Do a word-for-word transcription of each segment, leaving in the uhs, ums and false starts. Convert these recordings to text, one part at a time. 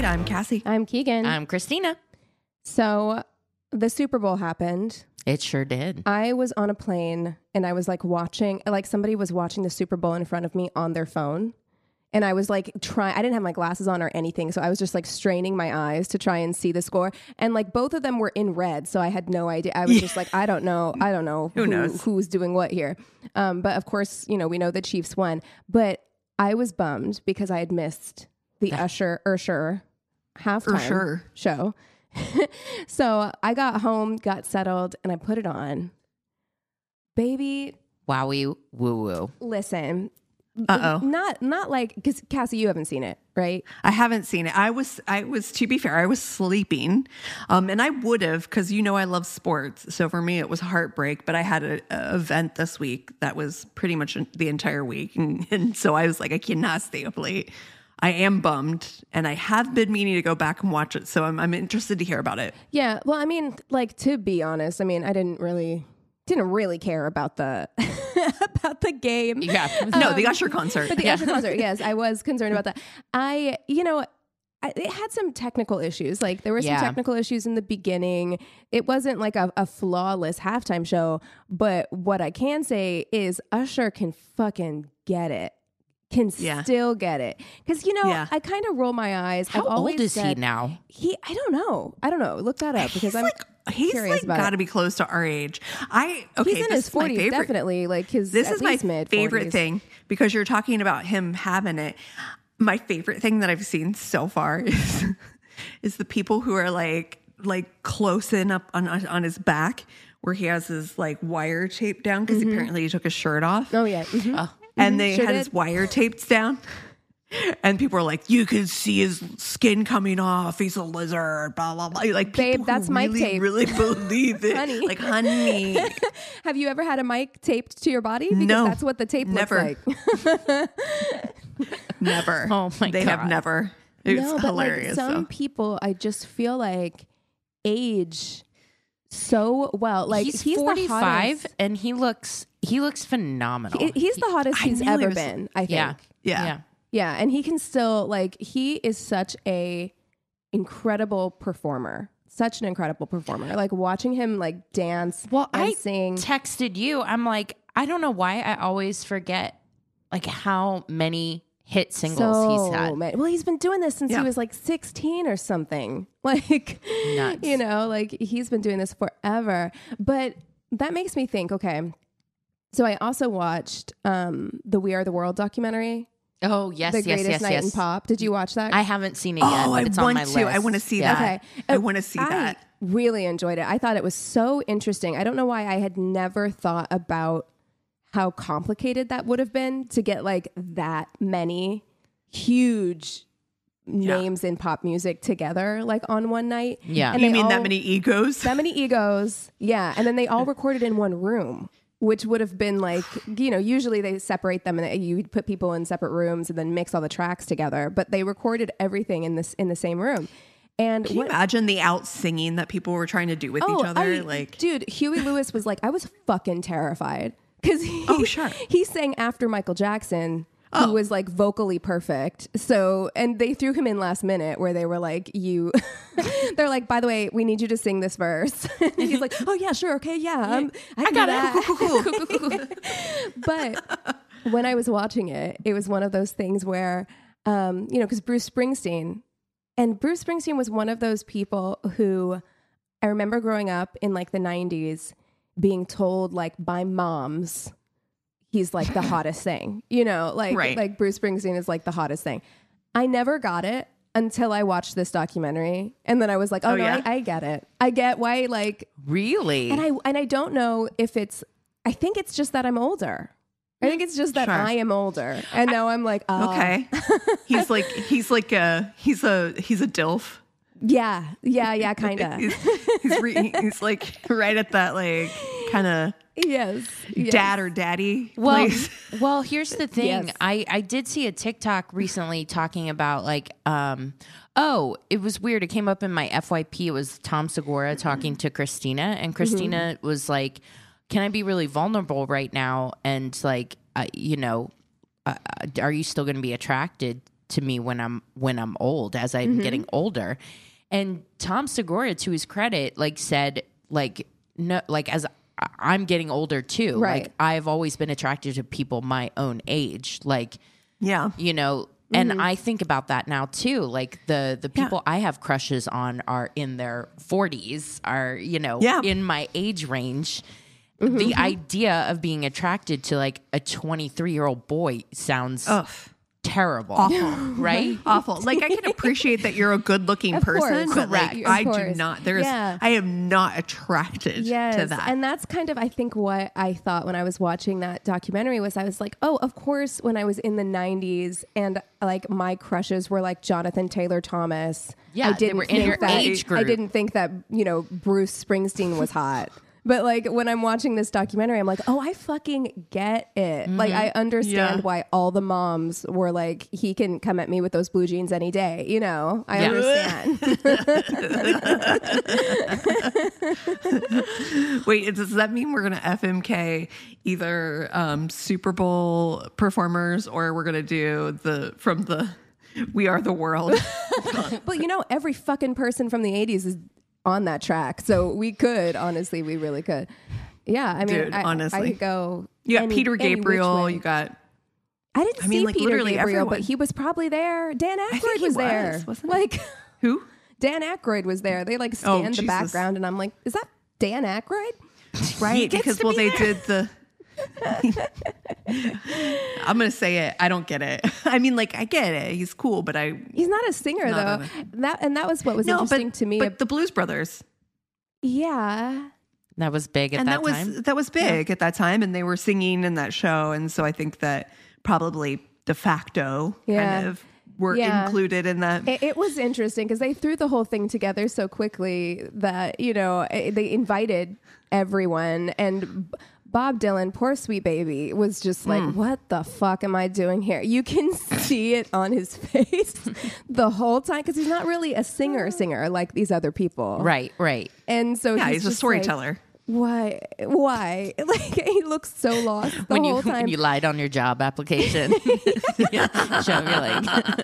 I'm Cassie. I'm Keegan. I'm Christina. So the Super Bowl happened. It sure did. I was on a plane and I was like watching, like somebody was watching the Super Bowl in front of me on their phone. And I was like trying, I didn't have my glasses on or anything. So I was just like straining my eyes to try and see the score. And like both of them were in red. So I had no idea. I was yeah. just like, I don't know. I don't know who, who knows who's doing what here. Um, but of course, you know, we know the Chiefs won. But I was bummed because I had missed the yeah. Usher, Usher halftime Usher. show. So I got home, got settled, and I put it on. Baby. Wowie woo woo. Listen. Uh-oh. Not not like, because Cassie, you haven't seen it, right? I haven't seen it. I was, I was, to be fair, I was sleeping. Um, and I would have, because you know I love sports. So for me, it was heartbreak. But I had an event this week that was pretty much the entire week. And, and so I was like, I cannot stay up late. I am bummed, and I have been meaning to go back and watch it. So I'm, I'm interested to hear about it. Yeah. Well, I mean, like, to be honest, I mean, I didn't really... didn't really care about the about the game. Yeah. No, um, the Usher concert. But the yeah. Usher concert, yes, I was concerned about that. I, you know, I, it had some technical issues. Like there were some yeah. technical issues in the beginning. It wasn't like a, a flawless halftime show. But what I can say is Usher can fucking get it. Can yeah. still get it. Because, you know, yeah. I kind of roll my eyes. How I've always old is said, he now? He, I don't know. I don't know. Look that up because he's I'm like, he's curious like about got to it. be close to our age. I okay. He's in this his forties, is my favorite. definitely. Like his. This at is my least mid favorite forties. thing because you're talking about him having it. My favorite thing that I've seen so far is is the people who are like like close in up on on his back where he has his like wire taped down because mm-hmm. apparently he took his shirt off. Oh yeah. Mm-hmm. Oh. And Mm-hmm. they Sure had did. his wire taped down. And people are like, you can see his skin coming off. He's a lizard, blah, blah, blah. Like, Babe, that's really, mic tape. really believe it. Honey. Like, honey. Have you ever had a mic taped to your body? Because No. that's what the tape Never. looks like. Never. Oh, my they God. have never. It's no, but hilarious. like some though. people, I just feel like age so well. Like he's, he's forty-five the hottest. and he looks he looks phenomenal. He, he's the hottest I he's knew he ever was- been. I think. yeah. Yeah. Yeah. Yeah, and he can still like he is such a incredible performer. Such an incredible performer. Like watching him like dance Well, and I sing. texted you. I'm like, I don't know why I always forget like how many hit singles so he's had. many. Well, he's been doing this since Yeah. he was like sixteen or something. Like, Nuts. you know, like he's been doing this forever. But that makes me think, okay, so I also watched um, the We Are the World documentary. Oh, yes, The yes, Greatest yes, Night yes. in Pop. Did you watch that? I haven't seen it yet, Oh, but I it's on want my to. list. I want to see Yeah. that. Okay. I want to see I that. really enjoyed it. I thought it was so interesting. I don't know why I had never thought about how complicated that would have been to get like that many huge Yeah. names in pop music together like on one night. Yeah. And You they mean that all- many egos? that many egos. Yeah. And then they all recorded in one room, which would have been like, you know, usually they separate them and you put people in separate rooms and then mix all the tracks together, but they recorded everything in this in the same room. And Can you what, imagine the out singing that people were trying to do with oh, each other? I- like, dude, Huey Lewis was like, I was fucking terrified because he, Oh, sure. he sang after Michael Jackson, who Oh. was like vocally perfect. So, and they threw him in last minute where they were like, you, they're like, by the way, we need you to sing this verse. And he's like, oh yeah, sure. Okay. Yeah. Um, I, can got do it. that. Cool, cool, cool, cool, cool, cool. But when I was watching it, it was one of those things where, um, you know, because Bruce Springsteen, and Bruce Springsteen was one of those people who I remember growing up in like the nineties being told like by moms, he's like the hottest thing, you know, like, Right. like Bruce Springsteen is like the hottest thing. I never got it until I watched this documentary. And then I was like, oh, Oh, no, yeah? I, I get it. I get why, like, Really? and I, and I don't know if it's, I think it's just that I'm older. I think it's just that Sure. I am older. And now I'm like, oh, okay, he's like he's like a he's a he's a dilf. yeah, yeah, yeah, kind of. He's he's, re, he's like right at that like kind of yes, yes. dad or daddy Well, place. well, here's the thing. Yes. I, I did see a TikTok recently talking about like, um, oh, it was weird. It came up in my F Y P. It was Tom Segura talking to Christina, and Christina was like, "Can I be really vulnerable right now?" And like, uh, you know, uh, are you still going to be attracted to me when I'm when I'm old, as I'm mm-hmm. getting older. And Tom Segura, to his credit, like said, like no, like as I'm getting older too, right. like I've always been attracted to people my own age, like yeah, you know. And mm-hmm. I think about that now too. Like the the people yeah. I have crushes on are in their forties, are, you know, yeah. in my age range. Mm-hmm. The idea of being attracted to like a twenty-three year old boy sounds Ugh. terrible. Awful. Right? Awful. Like I can appreciate that you're a good looking person, course. but like Correct. I Of do course. not. There's Yeah. I am not attracted yes. to that. And that's kind of I think what I thought when I was watching that documentary was I was like, oh, of course when I was in the nineties and like my crushes were like Jonathan Taylor Thomas. Yeah, I didn't they were in think your that, age group. I didn't think that, you know, Bruce Springsteen was hot. But like when I'm watching this documentary, I'm like, oh, I fucking get it. Mm-hmm. Like I understand yeah. why all the moms were like, he can come at me with those blue jeans any day. You know, I yeah. understand. Wait, does that mean we're going to F M K either um, Super Bowl performers or we're going to do the from the We Are the World? But you know, every fucking person from the eighties is on that track, so we could honestly, we really could. Yeah, I mean, Dude, I, honestly, I could go. You got any, Peter any Gabriel. You got. I didn't I mean, see like, Peter literally Gabriel, everyone. but he was probably there. Dan I think Aykroyd he was, was, there. wasn't he? Like Who? Dan Aykroyd was there. They like Oh, scanned the Jesus. background, and I'm like, is that Dan Aykroyd? Right, gets because to well, be they there. did the. I'm gonna say it. I don't get it. I mean, like I get it. He's cool, but I. He's not a singer Not though. a- That and that was what was No, interesting but to me. but the Blues Brothers, yeah. That was big at and that, that was time. that was big at that time, and they were singing in that show, and so I think that probably de facto Yeah. kind of were Yeah. included in that. It, it was interesting because they threw the whole thing together so quickly that, you know, eh, they invited everyone. And B- Bob Dylan, poor sweet baby, was just like, what the fuck am I doing here? You can see it on his face the whole time because he's not really a singer singer like these other people. Right, right. And so Yeah, he's, he's a just storyteller. Like, why? Why? Like he looks so lost the When you whole time. when you lied on your job application, yeah, show me like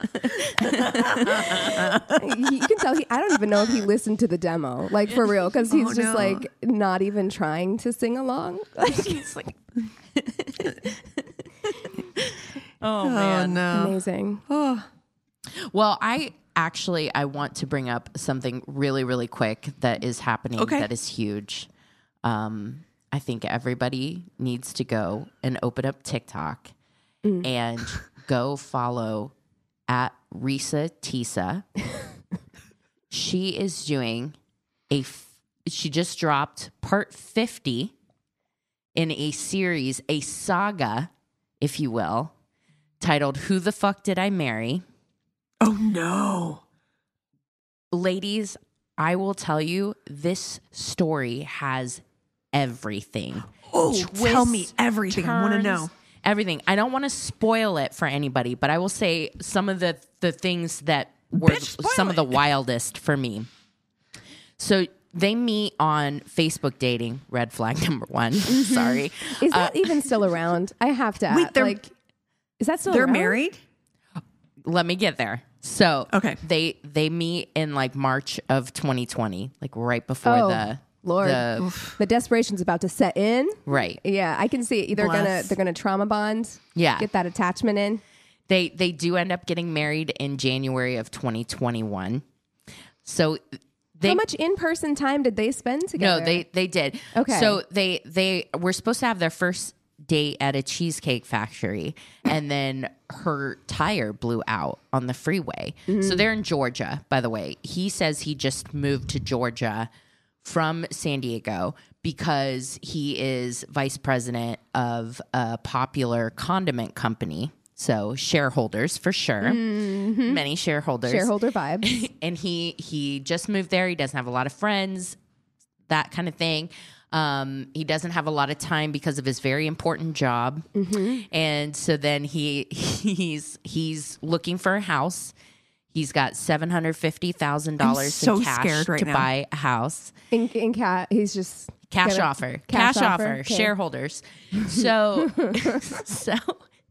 you can tell he I don't even know if he listened to the demo, like for real, because he's Oh, just no. like not even trying to sing along. Like he's like oh Oh man. no! amazing. Oh, Well, I actually I want to bring up something really really quick that is happening Okay. that is huge. Um, I think everybody needs to go and open up TikTok and go follow at Risa Tisa. She is doing a. F- she just dropped part fifty in a series, a saga, if you will, titled "Who the Fuck Did I Marry?" oh no! Ladies, I will tell you, this story has everything. Oh, tell Twists, me everything. I want to turns, know. everything. I don't want to spoil it for anybody, but I will say some of the the things that were Bitch, spoil some of the it. wildest for me. So they meet on Facebook dating. Red flag number one. Sorry. Is that even still around? I have to Wait, ask. they're- Like, is that still They're around? married. Let me get there. So Okay. they they meet in like March of twenty twenty, like right before Oh, the Lord. the The desperation's about to set in. right. Yeah, I can see it. They're gonna Bless. they're gonna trauma bond. Yeah. Get that attachment in. They they do end up getting married in January of twenty twenty-one. So they How much in person time did they spend together? no, they they did. Okay. So they they were supposed to have their first date at a cheesecake factory, and then her tire blew out on the freeway. So they're in Georgia, by the way. He says he just moved to Georgia from San Diego because he is vice president of a popular condiment company. So shareholders for sure, many shareholders, shareholder vibes. and he he just moved there. He doesn't have a lot of friends, that kind of thing. Um, he doesn't have a lot of time because of his very important job, and so then he he's he's looking for a house. He's got seven hundred fifty thousand dollars so in cash scared right to now. buy a house. In, in cat, he's just Cash gonna- offer, cash, offer, okay. shareholders. So so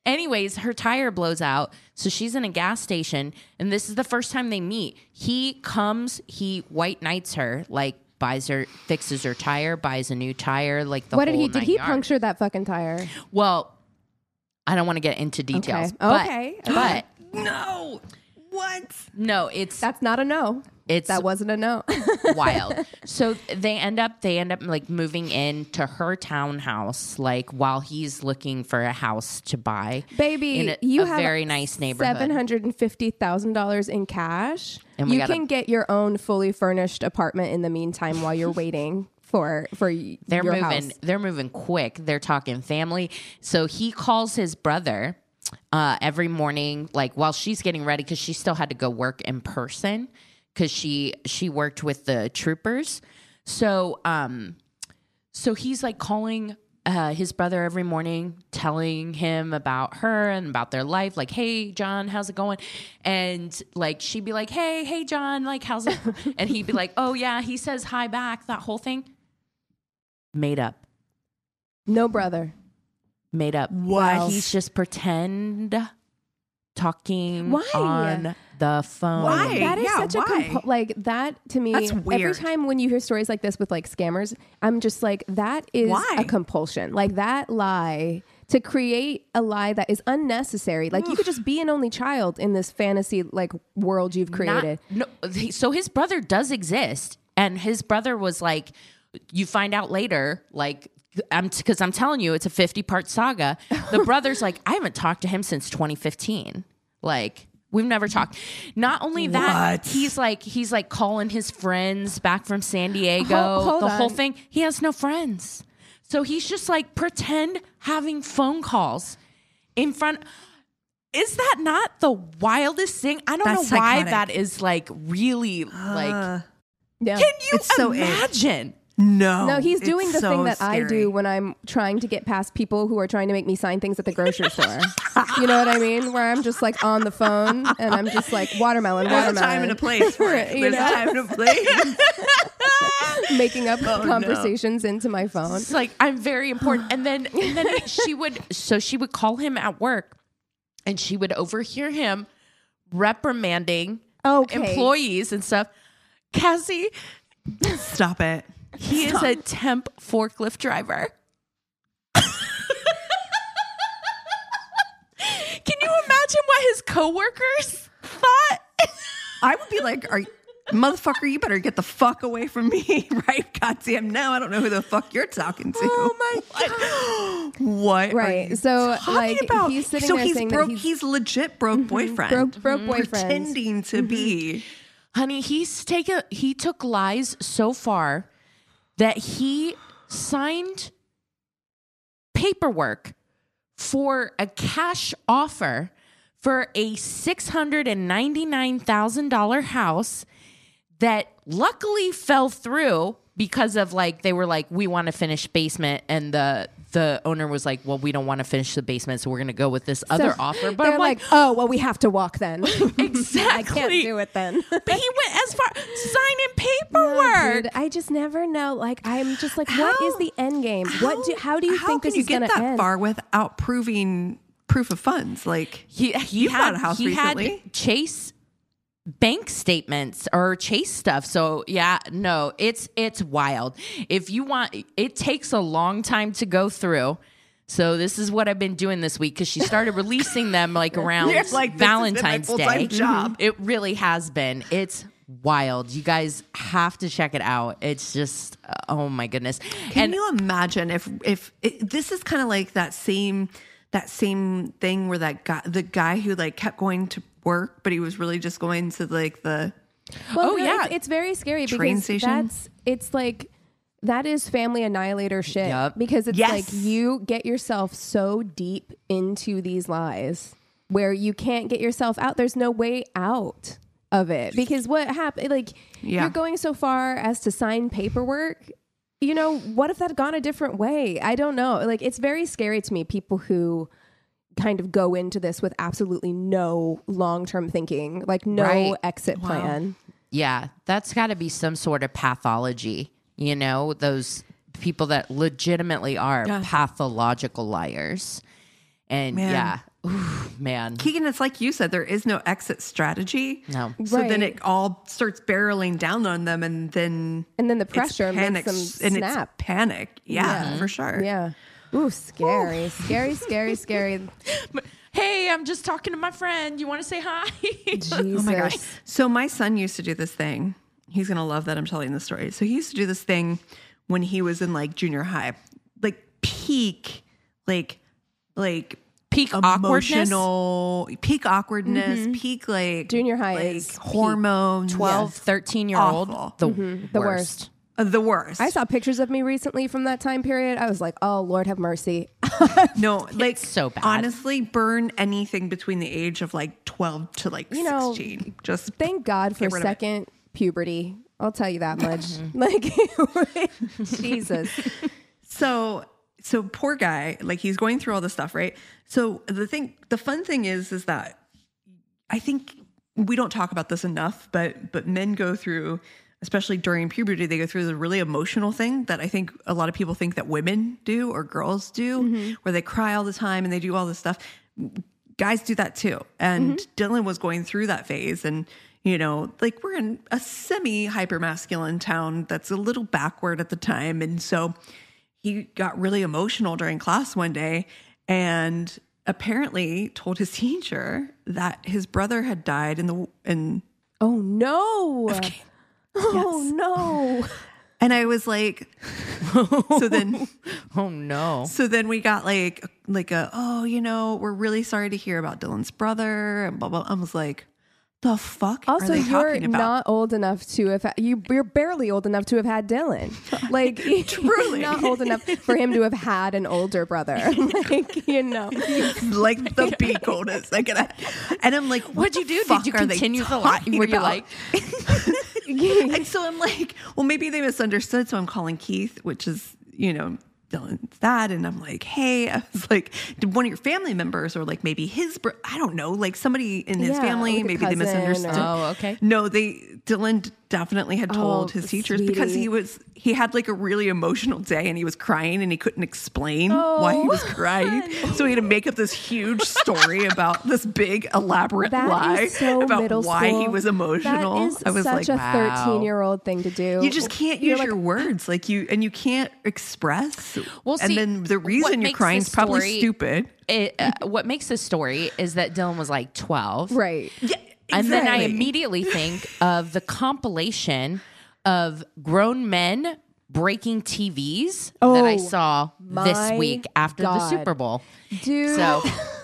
Anyways, her tire blows out. So she's in a gas station. And this is the first time they meet. He comes, he white knights her, like buys her, fixes her tire, buys a new tire, like the what whole did he, did nine he yards. puncture that fucking tire? Well, I don't want to get into details. Okay. But, Okay. but No. What? no, it's That's not a no. it's That wasn't a no. wild. So they end up they end up like moving into her townhouse, like while he's looking for a house to buy. Baby, in a, you a have very nice neighborhood. seven hundred and fifty thousand dollars in cash. And we you gotta- can get your own fully furnished apartment in the meantime while you're waiting for for y- They're your moving. house. They're moving quick. They're talking family. So he calls his brother uh, every morning, like while she's getting ready, because she still had to go work in person because she she worked with the troopers. So um, so he's like calling uh, his brother every morning, telling him about her and about their life. Like, hey, John, how's it going? And like she'd be like, hey, hey, John, like how's it? And he'd be like, oh yeah. He says hi back. That whole thing. Made up. No brother. Made up. What? He's just pretend talking Why? on the phone. Why? That is Yeah, such a why? compo- like that to me. That's Every weird. time when you hear stories like this with like scammers, I'm just like, that is Why? a compulsion. Like that lie to create a lie that is unnecessary. Like you could just be an only child in this fantasy like world you've Not- created. no, he- so his brother does exist, and his brother was like, you find out later, like. I'm because I'm telling you, it's a fifty part saga. The brother's like, I haven't talked to him since twenty fifteen. Like, we've never talked. Not only that, What? he's like, he's like calling his friends back from San Diego. Hold- hold the whole on. thing. He has no friends, so he's just like pretend having phone calls in front. Is that not the wildest thing? I don't That's know why psychotic. that is like really like. Yeah. Can you It's so ick. imagine? No. No, he's doing it's the thing so that I scary. do when I'm trying to get past people who are trying to make me sign things at the grocery store. You know what I mean? Where I'm just like on the phone and I'm just like watermelon, There's a watermelon. time and a place for it. You There's know? a time and a place. Making up no. conversations into my phone. It's like I'm very important, and then and then she would so she would call him at work, and she would overhear him reprimanding Okay. employees and stuff. Cassie, Stop it. he is a temp forklift driver. Can you imagine what his coworkers thought? I would be like, "Are you, motherfucker? You better get the fuck away from me, right? Goddamn! Now I don't know who the fuck you're talking to. Oh my god! What? are Right. you So talking like about? he's sitting so there he's saying broke. that he's, he's legit broke boyfriend. broke broke boyfriend. Pretending to be. Honey, he's taken he took lies so far that he signed paperwork for a cash offer for a six hundred ninety-nine thousand dollars house that luckily fell through because of like they were like, we want to finish basement, and the the owner was like, well, we don't want to finish the basement, so we're gonna go with this other So offer. But they're I'm like, like, oh well, we have to walk then. exactly. I can't do it then. But he went as far signing Oh, paperwork. dude, I just never know. Like, I'm just like, what is How- the end game? what do? How do you how think can this you is going get to that end? far without proving proof of funds? Like He he You had bought a house he recently. had Chase bank statements or Chase stuff. So yeah, no, it's it's wild. If you want, it takes a long time to go through. So this is what I've been doing this week because she started releasing them like around You're like, this has been my Valentine's full-time Day. job. It really has been. It's wild. You guys have to check it out. It's just oh my goodness. Can and you imagine if if it, this is kind of like that same that same thing where that guy the guy who like kept going to work, but he was really just going to like the Well, Oh, no, yeah. it's, it's very scary Train because station? that's it's like that is family annihilator shit. Yup. Because it's Yes. like you get yourself so deep into these lies where you can't get yourself out. There's no way out of it because what happened? Like Yeah. you're going so far as to sign paperwork. You know, what if that had gone a different way? I don't know. Like it's very scary to me. People who kind of go into this with absolutely no long-term thinking, like no Right. exit plan. yeah, that's got to be some sort of pathology. You know, those people that legitimately are Yeah. pathological liars. And Man. yeah, Man. Keegan, it's like you said, there is no exit strategy. No. So then Right. it all starts barreling down on them, and then And then the it's pressure panic, makes them and snap. it's panic. Yeah, Yeah. for sure. Yeah. Ooh, scary, scary, scary, scary. Hey, I'm just talking to my friend. You want to say hi? Jesus. Oh my gosh. So my son used to do this thing. He's going to love that I'm telling this story. So he used to do this thing when he was in like junior high, like peak, like, like Peak awkwardness. emotional, peak awkwardness, peak like Junior high like is peak. hormones. twelve, Yes. thirteen year Awful. old. The, The worst. Uh, the worst. I saw pictures of me recently from that time period. I was like, oh, Lord have mercy. No, like so bad. Honestly, burn anything between the age of like twelve to like You know, sixteen. Just Thank God for Get rid of it. second puberty. I'll tell you that much. Like, Jesus. so so poor guy, like he's going through all this stuff, right? So the thing, the fun thing is, is that I think we don't talk about this enough, but but men go through, especially during puberty, they go through the really emotional thing that I think a lot of people think that women do or girls do, where they cry all the time and they do all this stuff. Guys do that too. And Dylan was going through that phase, and you know, like we're in a semi hyper masculine town that's a little backward at the time. And so he got really emotional during class one day and apparently told his teacher that his brother had died in the, in, Oh, no. Oh, no. and I was like, so then, Oh, no. so then we got like, like a, oh, you know, we're really sorry to hear about Dylan's brother and blah, blah. I was like, the fuck Also, are they you're talking about? not old enough to have had, you, you're barely old enough to have had Dylan. Like, Truly. you're not old enough for him to have had an older brother. Like, you know. like the peak oldest. Like, and, I, and I'm like, what What'd you the do? fuck Did you are they continue the line? talking Were you about? like, And so I'm like, well, maybe they misunderstood. So I'm calling Keith, which is, you know, Dylan's dad. And I'm like, hey, I was like, did one of your family members or like maybe his, bro- I don't know, like somebody in his Yeah, family, like a maybe they cousin misunderstood. or- oh, okay. No, they, Dylan definitely had told Oh, his teachers because sweetie. he was, he had like a really emotional day and he was crying and he couldn't explain why he Oh, was crying. So he had to make up this huge story about this big elaborate That lie is so about middle why school. he was emotional. That is I was such like, a wow. thirteen-year-old thing to do. you just can't You're use like, your words like you, and you can't express. Well, and see, then the what reason you're makes crying this is probably story- stupid. It, uh, what makes this story is that Dylan was like twelve. Right. Yeah, And then I exactly. immediately think of the compilation of grown men breaking T Vs that I Oh, saw this my week after the God. Super Bowl. Dude. So,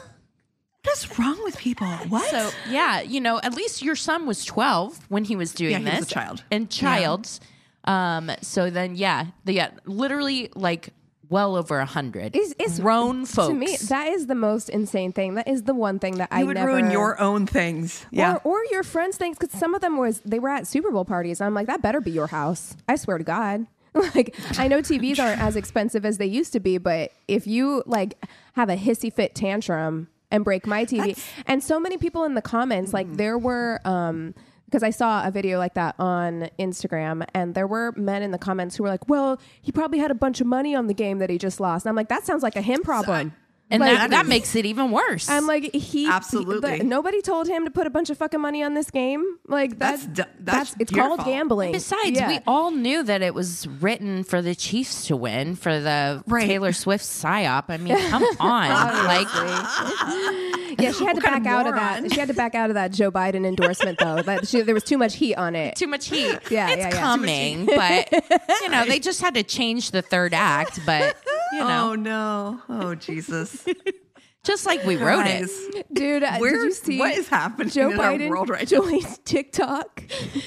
What's wrong with people? What? so yeah, you know, at least your son was twelve when he was doing Yeah, he this. was a child. And childs. Um, so then, yeah, the, yeah, literally like well over a hundred It's- it's- grown folks. To me, that is the most insane thing. That is the one thing that I you would never ruin your own things. Yeah. or, or your friends' things, because some of them was they were at Super Bowl parties. I'm like, that better be your house. I swear to God. Like, I know T Vs aren't as expensive as they used to be, but if you like have a hissy fit tantrum and break my T V, and so many people in the comments, like there were, um, because I saw a video like that on Instagram, and there were men in the comments who were like, well, he probably had a bunch of money on the game that he just lost. And I'm like, that sounds like a him problem. and Like, that, that makes it even worse. I'm like, he Absolutely. the- nobody told him to put a bunch of fucking money on this game. Like that's That's that's, d- that's it's your called fault. gambling. Besides, Yeah. we all knew that it was written for the Chiefs to win for the Right. Taylor Swift psyop. I mean, come on, like yeah, she had to What kind back of out of moron? that. She had to back out of that Joe Biden endorsement though. That she, there was too much heat on it. too much heat. Yeah, it's yeah, yeah. coming, but you know they just had to change the third act. But you know, Oh no! Oh Jesus! just like we wrote it. Guys, Dude, uh, where did you see what is happening Joe in Biden our world right now? joined TikTok?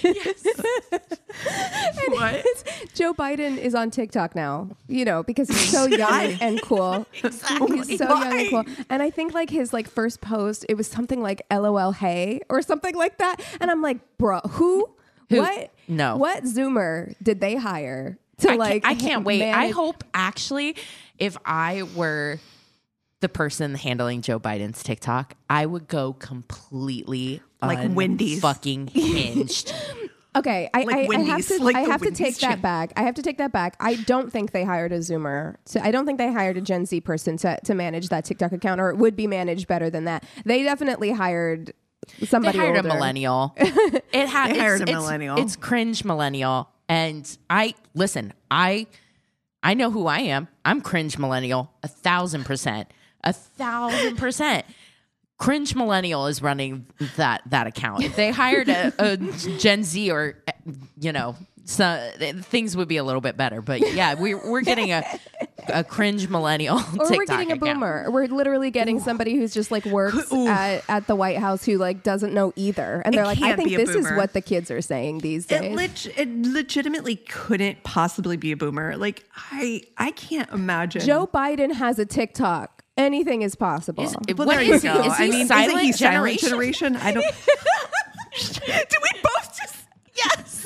What? Joe Biden is on TikTok now, you know, because he's so young and cool. Exactly. He's so young and cool. And I think like his like first post, it was something like LOL hey or something like that. And I'm like, bro, who? Who? What? No. What Zoomer did they hire to I like? can't, I can't wait. I manage- hope actually, if I were the person handling Joe Biden's TikTok, I would go completely Like Wendy's. fucking hinged. Okay, I, Like I, I have Wendy's, to. like I the have to Wendy's take that channel. back. I have to take that back. I don't think they hired a Zoomer. So I don't think they hired a Gen Z person to to manage that TikTok account, or it would be managed better than that. They definitely hired somebody. They hired older. a millennial. It had They hired it's, a it's- millennial. It's cringe millennial. And I listen, I I know who I am. I'm cringe millennial. A thousand percent. A thousand percent. Cringe millennial is running that that account. If they hired a, a Gen Z or you know, so things would be a little bit better. But yeah, we we're getting a a cringe millennial Or TikTok we're getting a account. boomer. We're literally getting somebody who's just like works at, at the White House who like doesn't know either. And It they're like, I can't think be a this is boomer. what the kids are saying these It, days. leg- it legitimately couldn't possibly be a boomer. Like I, I can't imagine. Joe Biden has a TikTok. Anything is possible. Is- Well, what there you is he? go. Is he I mean, silent isn't he generation? silent generation? I don't. Do we both just? Yes.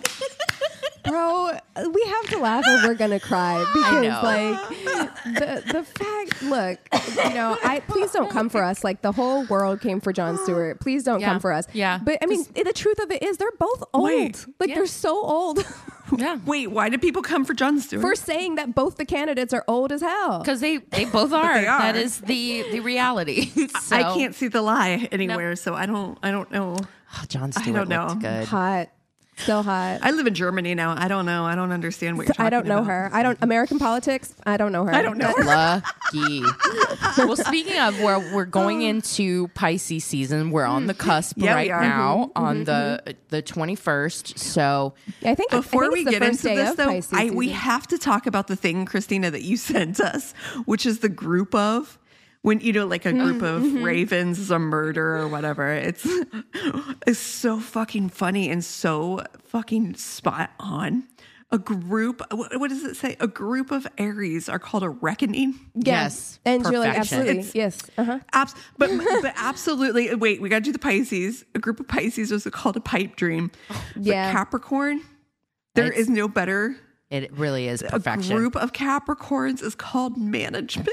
Bro, we have to laugh or we're gonna cry because know. like the the fact look, you know, I please don't come for us. Like the whole world came for Jon Stewart. Please don't Yeah. come for us. Yeah. But I mean the truth of it is they're both old. Wait. like Yeah. they're so old Yeah. Wait, why did people come for Jon Stewart? for saying that both the candidates are old as hell. Because they, they both are. They are. That is the the reality. So, I can't see the lie anywhere, so I don't. I don't know. Oh, Jon I Stewart don't know. looked good. Hot. Still hot. I live in Germany now. I don't know. I don't understand what you're talking I don't know about. her. I don't American politics. I don't know her. I don't know her. Lucky. Well, speaking of where we're going into Pisces season, we're on the cusp Yeah, we right are. now on the the twenty-first. So I think Before I think we it's the get first into day this, of though, Pisces I, we season. have to talk about the thing, Christina, that you sent us, which is the group of when you know, like a group Mm-hmm. of ravens is a murder or whatever. It's it's so fucking funny and so fucking spot on. A group, what, what does it say? A group of Aries are called a reckoning. yes, And you're like, perfection. absolutely. It's- yes. Uh-huh. Abs- but but absolutely. Wait, we got to do the Pisces. A group of Pisces was called a pipe dream. But Yeah. Capricorn, there It's- is no better. It really is A perfection. group of Capricorns is called management.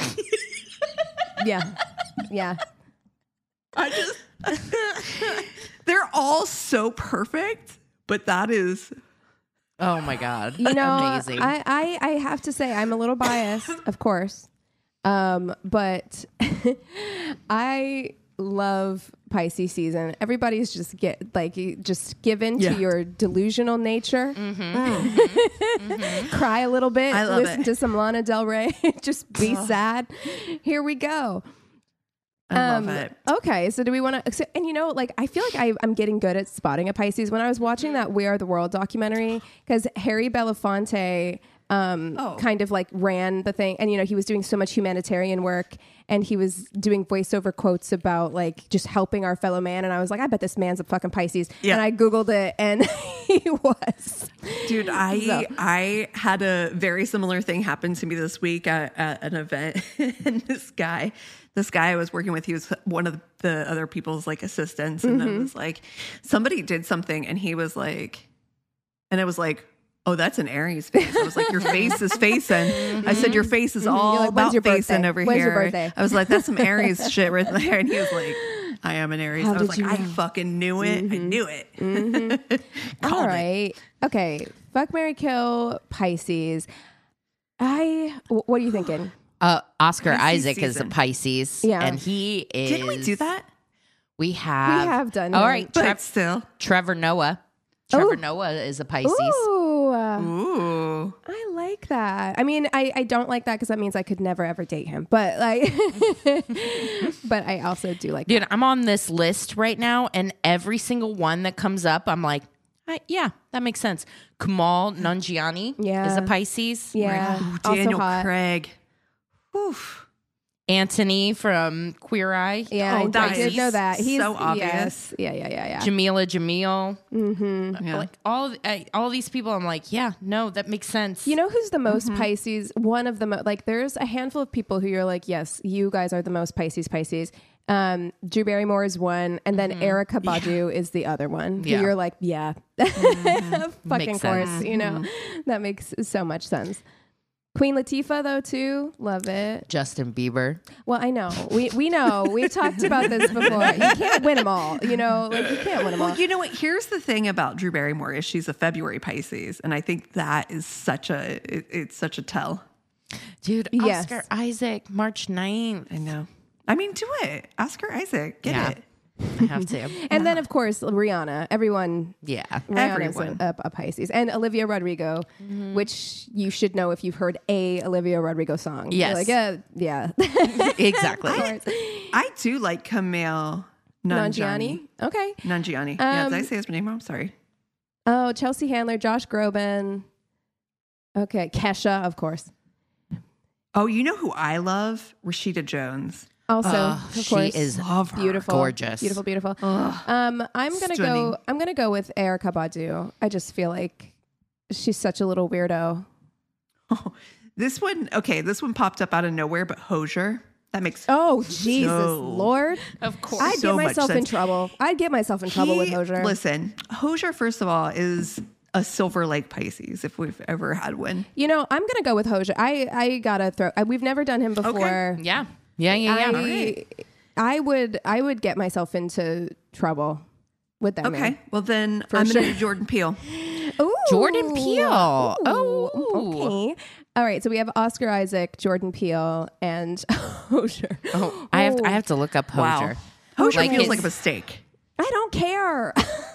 Yeah. Yeah. I just, they're all so perfect, but that is Oh my god, You know, amazing. I, I, I have to say I'm a little biased, of course. Um, but I love Pisces season. Everybody's just get like just given Yeah. to your delusional nature. Cry a little bit, I love listen it. to some Lana Del Rey, just be sad. Here we go. I love it. Okay, so do we want to? So, and you know, like I feel like I, I'm getting good at spotting a Pisces. When I was watching that "We Are the World" documentary, because Harry Belafonte um, Oh. kind of like ran the thing, and you know, he was doing so much humanitarian work, and he was doing voiceover quotes about like just helping our fellow man. And I was like, I bet this man's a fucking Pisces. Yeah. And I googled it, and he was. Dude, I So- I had a very similar thing happen to me this week at, at an event, and this guy, this guy I was working with, he was one of the other people's like assistants, and Mm-hmm. it was like somebody did something, and he was like, and it was like, oh, that's an Aries face. I was like, your face is facing. I said, your face is all You're like, about when's your facing birthday? over When's here. your birthday? I was like, that's some Aries shit right there. And he was like, I am an Aries. How I was did like, you I know? fucking knew it. I knew it. All Called it. right. Okay. Fuck, marry, kill Pisces. I. wh- What are you thinking? uh, Oscar Pisces Isaac is a season. Pisces, Yeah. and he is. Didn't we do that? We have. We have done All that. right, But Trev- still. Trevor Noah. Trevor Ooh. Noah is a Pisces. Ooh. uh, Ooh. I like that. I mean, I, I don't like that because that means I could never ever date him. But like, but I also do like. Dude, I'm on this list right now, and every single one that comes up, I'm like, I, yeah, that makes sense. Kamal Nanjiani Yeah. is a Pisces. Yeah. Ooh, also Daniel hot. Craig. Oof. Anthony from Queer Eye. Yeah, Oh, I, that I did is know that. He's so obvious. yes. Yeah, yeah, yeah, yeah. Jamila Jamil. Yeah. Like all of, I, all these people, I'm like, yeah, no, that makes sense. You know who's the most Mm-hmm. Pisces? One of the mo- like. There's a handful of people who you're like, yes, you guys are the most Pisces. Pisces. Um, Drew Barrymore is one, and then Erica Badu is the other one. Who Yeah. you're like, yeah, fucking Makes course. sense. You know, that makes so much sense. Queen Latifah, though, too. Love it. Justin Bieber. Well, I know. We we know. We've talked about this before. You can't win them all. You know, like you can't win them all. Well, you know what? Here's the thing about Drew Barrymore is she's a February Pisces, and I think that is such a it, it's such a tell. Dude, Yes. Oscar Isaac, March ninth. I know. I mean, do it, Oscar Isaac. Get Yeah. it. I have to. And then, of course, Rihanna. Everyone. Yeah. Rihanna's Everyone. a, a Pisces. And Olivia Rodrigo, which you should know if you've heard a Olivia Rodrigo song. You're Yes. like, uh, yeah. Exactly. I do like Camille Nanjiani. Nanjiani. Okay. Nanjiani. yeah, Um, did I say his name wrong? Sorry. Oh, Chelsea Handler, Josh Groban. Okay. Kesha, of course. Oh, you know who I love? Rashida Jones. Also, Oh, of she course. is Love her. Beautiful, gorgeous. beautiful, beautiful. Um, I'm gonna Stunning. go. I'm gonna go with Erykah Badu. I just feel like she's such a little weirdo. Oh, this one, okay, this one popped up out of nowhere, but Hosier. That makes Oh Jesus So- Lord! Of course. I'd so get much myself in sense. trouble. I'd get myself in trouble with He- Hosier. Listen, Hosier, first of all, is a Silver Lake Pisces, if we've ever had one. You know, I'm gonna go with Hosier. I I gotta throw. I, we've never done him before. Yeah. Yeah, yeah, yeah. I, I would I would get myself into trouble with that Okay, man. well then For I'm sure. going to do Jordan Peele. Ooh. Jordan Peele. Ooh. Oh. Okay. All right. So we have Oscar Isaac, Jordan Peele, and Hosier. Oh, I have I have to look up Wow. Hosier. Hosier Like feels his- like a mistake. I don't care.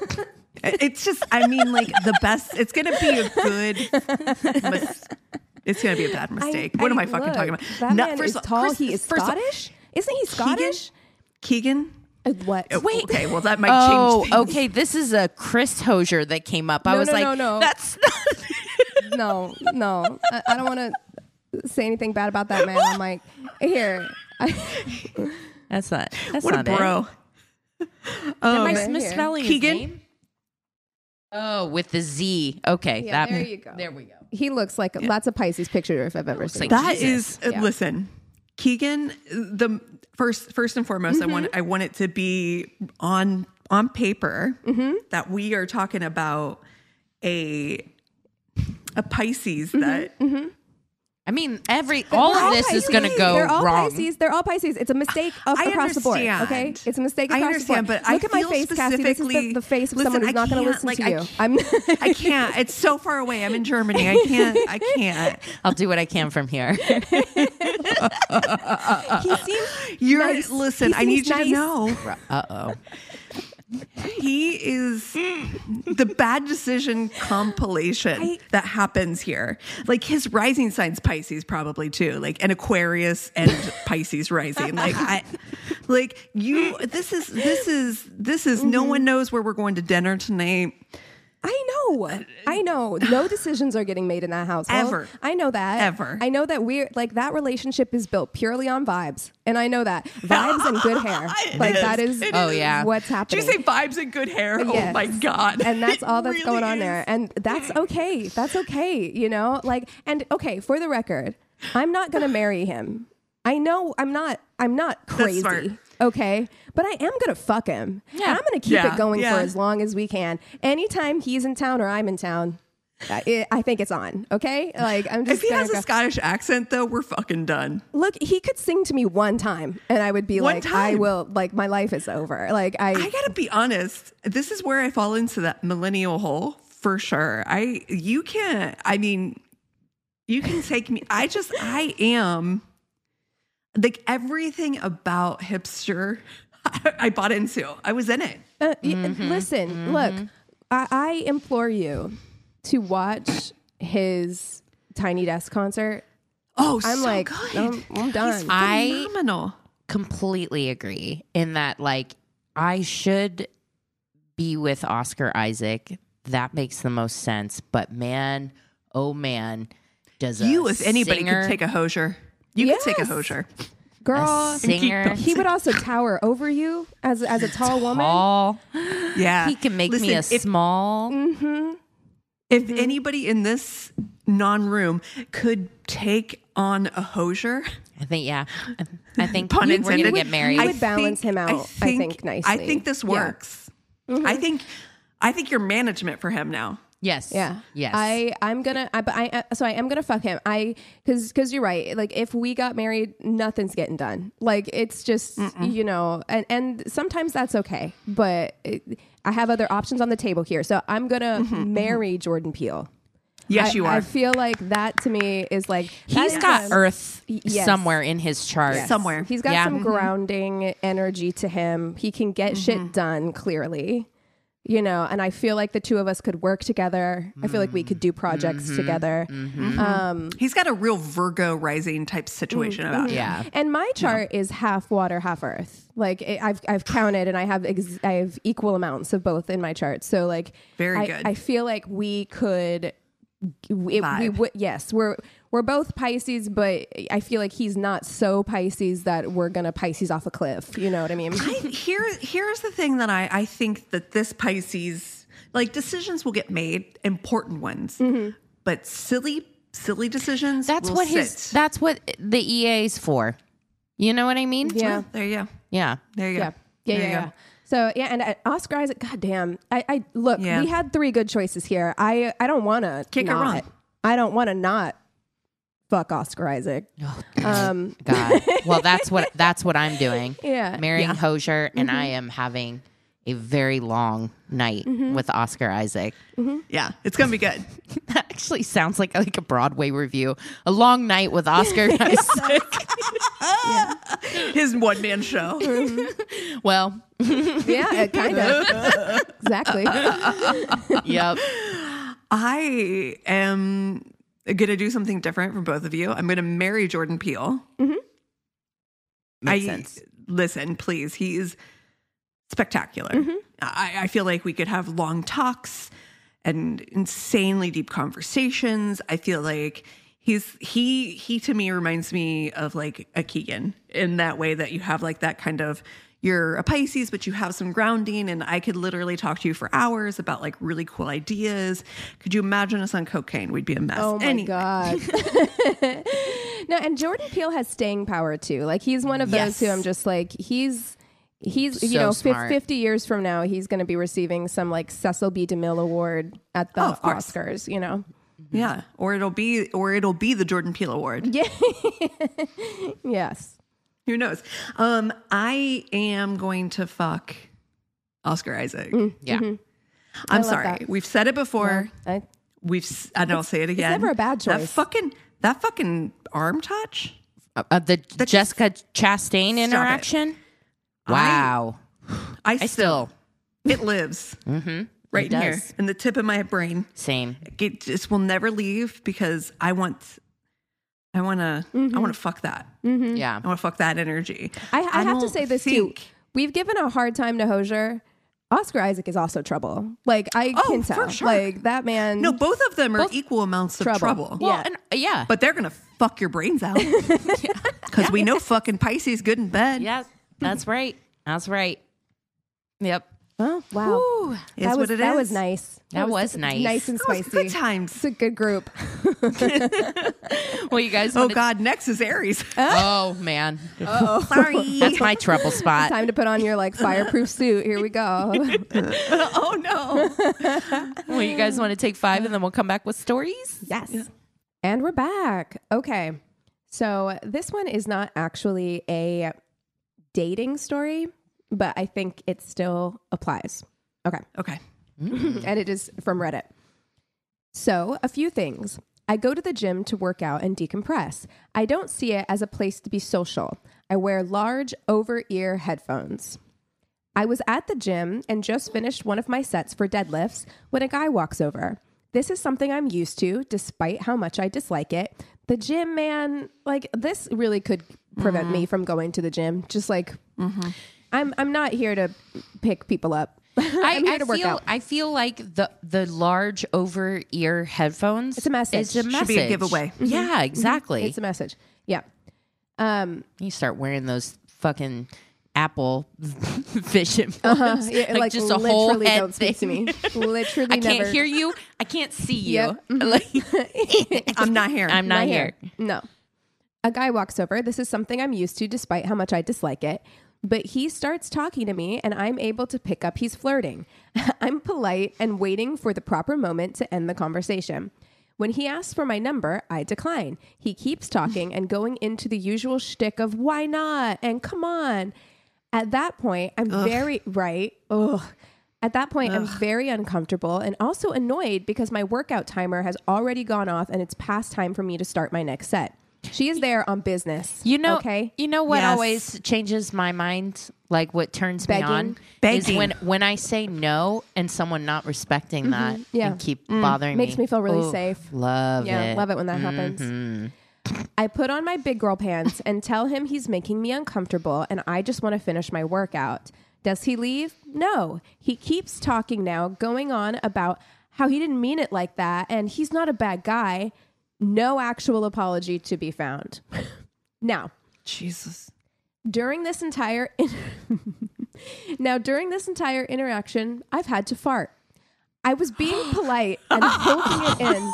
It's just, I mean, like the best. It's going to be a good. Mis- it's going to be a bad mistake. what am I fucking look, talking about? That No, man first is of all- tall. Chris- He is first of all- Scottish. Isn't he Scottish? Keegan. Uh, What? Wait. Okay. Well, that might Oh, change. things. okay. This is a Chris Hosier that came up. I No, was no, like, no, no. that's not. No, no. I, I don't want to say anything bad about that man. I'm like, here. I, That's not. That's What a not it. bro. Am Um, I Right misspelling Keegan? his name? Oh, with the Z. Okay, Yeah, that. there you go. There we go. he looks like that's a Pisces picture if I've ever seen. like one. That Jesus. is, uh, Yeah. listen, Keegan. The first, first and foremost, Mm-hmm. I want, I want it to be on on paper Mm-hmm. that we are talking about a a Pisces Mm-hmm. that. I mean, every all They're of this is going to Pisces. go They're all wrong. Pisces. They're all Pisces. It's a mistake of, I across the board. understand. Okay, it's a mistake I across understand, the board. but I Look at my feel face, Cassie. This is the, specifically- the face of Listen, someone who's I not going to can't, listen like, to I you. can't- I'm. I can't. It's so far away. I'm in Germany. I can't. I can't. I'll do what I can from here. he seems. You're Nice. listen. He I need seems you to nice. know Uh oh. he is the bad decision compilation I- that happens here. Like his rising sign's Pisces probably too. Like an Aquarius and Pisces rising. Like I, like you. This is this is this is. No one knows where we're going to dinner tonight. I know. I know. No decisions are getting made in that household. Ever. I know that. Ever. I know that we're like that relationship is built purely on vibes. And I know that. Vibes and good hair. It Like is. that is It Oh, is. yeah. what's Did happening. you say vibes and good hair? Oh Yes. my god! And that's all that's It going really on is. there. And that's okay. That's okay. You know, like, and okay, for the record, I'm not going to marry him. I know I'm not, I'm not That's smart. crazy. Okay. But I am going to fuck him. Yeah. And I'm going to keep Yeah. it going Yeah. for as long as we can. Anytime he's in town or I'm in town, I, it, I think it's on. Okay. Like, I'm just If he gonna has a go- Scottish accent, though, we're fucking done. look, he could sing to me one time and I would be One like, I time. will, like, my life is over. Like, I, I gotta be honest. This is where I fall into that millennial hole for sure. I you can't. I mean, you can take me. I just I am like everything about hipster. I, I bought into. I was in it. Uh, y- listen, look, I, I implore you to watch his Tiny Desk concert. Oh, I'm so like, good. I'm, I'm done. He's I- phenomenal. Completely agree in that, like, I should be with Oscar Isaac. That makes the most sense. But man, oh man, does a You, if anybody, singer, could take a Hosier. You could take a Yes. Hosier. Girl, a singer, he would also tower over you as as a tall woman. tall. Yeah, He can make Listen, me a if, small. if anybody in this non-room could take on a Hosier. I think, yeah. I think Pun we're going to intended. get married. You I would balance him out, I think, nicely. I think this Yeah. works. I think I think you're management for him now. Yes. Yeah. Yes. I I'm gonna. I, but I uh, so I am gonna fuck him. I because because you're right. Like if we got married, nothing's getting done. Like it's just Mm-mm. you know, and and sometimes that's okay. But it, I have other options on the table here. So I'm gonna mm-hmm, marry mm-hmm. Jordan Peele. Yes, I, you are. I feel like that to me is like he's got a, earth yes. somewhere in his chart. Yes. Somewhere he's got yeah. some mm-hmm. grounding energy to him. He can get mm-hmm. shit done clearly. You know, and I feel like the two of us could work together. I feel like we could do projects mm-hmm, together. Mm-hmm. Um, He's got a real Virgo rising type situation mm-hmm. about him. Yeah. And my chart yeah. is half water, half earth. Like it, I've I've counted, and I have ex- I have equal amounts of both in my chart. So like, very I, good. I feel like we could. It, we would yes we're we're both Pisces, but I feel like he's not so Pisces that we're gonna Pisces off a cliff. You know what I mean? I, here here's the thing that I I think that this Pisces, like, decisions will get made, important ones, mm-hmm. but silly silly decisions. That's will what sit. his. That's what the E A is for. You know what I mean? Yeah. Well, there you go. Yeah. There you yeah. go. Yeah. There Yeah. you Yeah. So yeah, and uh, Oscar Isaac, goddamn, I, I look, yeah. we had three good choices here. I, I don't want to kick not, it wrong. I don't want to not fuck Oscar Isaac. Oh, um, God. Well, that's what that's what I'm doing. Yeah, marrying yeah. Hosier, and mm-hmm. I am having a very long night mm-hmm. with Oscar Isaac. Mm-hmm. Yeah, it's gonna be good. That actually sounds like like a Broadway review. A long night with Oscar Isaac. Yeah. His one man show. Mm-hmm. Well, yeah, kind of exactly. Yep. I am gonna do something different from both of you. I'm gonna marry Jordan Peele. Mm-hmm. Makes I, sense. Listen, please. He's spectacular. Mm-hmm. I, I feel like we could have long talks and insanely deep conversations. I feel like he's he he to me reminds me of like a Keegan in that way, that you have like that kind of, you're a Pisces, but you have some grounding, and I could literally talk to you for hours about like really cool ideas. Could you imagine us on cocaine? We'd be a mess. Oh my anyway. God. No, and Jordan Peele has staying power too. Like he's one of those Yes. who I'm just like, he's he's So you know smart. fifty years from now he's going to be receiving some like Cecil B. DeMille award at the Oh, of course. Oscars, you know. Yeah, or it'll be or it'll be the Jordan Peele Award. Yeah. Yes. Who knows? Um, I am going to fuck Oscar Isaac. Mm, Yeah. mm-hmm. I'm love sorry. that. We've said it before. Yeah, I, We've s- and I'll say it again. never a bad That choice. fucking that fucking arm touch. Uh, uh, the That Jessica Chastain it. interaction. Wow. I, I still. it lives Mm-hmm. right It in here does. in the tip of my brain. Same. It just will never leave because I want. I want to. Mm-hmm. I want to fuck that. mm-hmm. Yeah. I want to fuck that energy. I, I, have to don't say this think- too. We've given a hard time to Hosier. Oscar Isaac is also trouble. Like I Oh, can for tell. sure. Like that man. No, both of them are Both- equal amounts of Trouble. trouble. Well, Yeah. and, uh, yeah. But they're gonna fuck your brains out because we know fucking Pisces good in bed. Yeah, that's right. That's right. Yep. Oh wow. Woo. Is that was what it that is. was nice. That was nice. Nice and That was spicy. good times. It's a good group. Well, you guys. Oh wanna- God, next is Aries. Oh man. Sorry. That's my trouble spot. Time to put on your like fireproof suit. Here we go. Oh no. Well, you guys want to take five, and then we'll come back with stories. Yes. And we're back. Okay. So this one is not actually a dating story, but I think it still applies. Okay. Okay. And it is from Reddit. So, a few things. I go to the gym to work out and decompress. I don't see it as a place to be social. I wear large over-ear headphones. I was at the gym and just finished one of my sets for deadlifts when a guy walks over. This is something I'm used to, despite how much I dislike it. The gym, man, like this really could prevent mm. me from going to the gym. Just like, mm-hmm. I'm, I'm not here to pick people up. I, I'm here I to work feel out. I feel like the the large over ear headphones. It's a message. It's a Should message. be a giveaway. Mm-hmm. Yeah, exactly. It's a message. Yeah. Um, You start wearing those fucking Apple vision uh-huh. ones. Yeah, like, like just a whole literally head don't speak to thing. me. Literally I can't never. hear you. I can't see you. Yep. Like, I'm not here. I'm not, Not here. No. A guy walks over. This is something I'm used to, despite how much I dislike it. But he starts talking to me and I'm able to pick up he's flirting. I'm polite and waiting for the proper moment to end the conversation. When he asks for my number, I decline. He keeps talking and going into the usual shtick of why not and come on. At that point, I'm Ugh. very right. Ugh. At that point, Ugh. I'm very uncomfortable and also annoyed because my workout timer has already gone off and it's past time for me to start my next set. She is there on business. You know, okay? You know what Yes. always changes my mind? Like what turns Begging. me on Begging. is when, when I say no and someone not respecting that Yeah. and keep bothering Makes me. me feel really Ooh, safe. Love Yeah, it. love it when that happens. Mm-hmm. I put on my big girl pants and tell him he's making me uncomfortable and I just want to finish my workout. Does he leave? No. He keeps talking now, going on about how he didn't mean it like that and he's not a bad guy. No actual apology to be found. Now, Jesus. during this entire in- now during this entire interaction, I've had to fart. I was being polite and holding it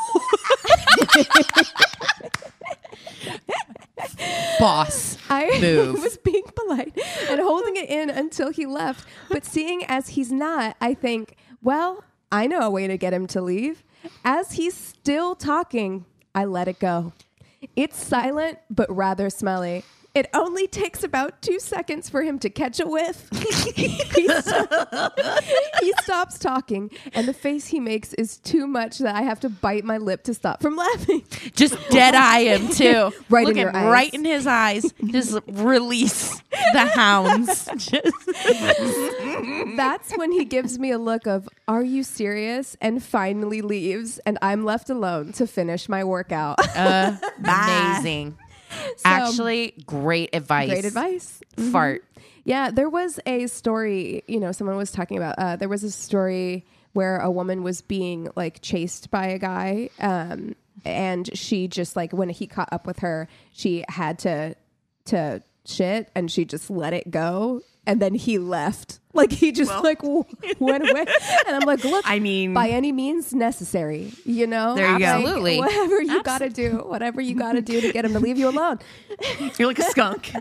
in. Boss. I Move. was being polite and holding it in until he left. But seeing as he's not, I think, well, I know a way to get him to leave. As he's still talking, I let it go. It's silent, but rather smelly. It only takes about two seconds for him to catch a whiff. he, st- he stops talking, and the face he makes is too much that I have to bite my lip to stop from laughing. Just dead eye him too. Right in Look your at eyes. right in his eyes. Just release the hounds. Just That's when he gives me a look of, are you serious? And finally leaves, and I'm left alone to finish my workout. uh, amazing. Actually, great advice. Great advice. Fart. Yeah, there was a story, you know, someone was talking about, uh, there was a story where a woman was being like chased by a guy. Um, and she just like, when he caught up with her, she had to, to shit and she just let it go. And then he left. Like he just Well. like w- went away. And I'm like, look, I mean, by any means necessary, you know? There you go. Like, Absolutely. whatever you Absol- got to do, whatever you got to do to get him to leave you alone. you're like a skunk.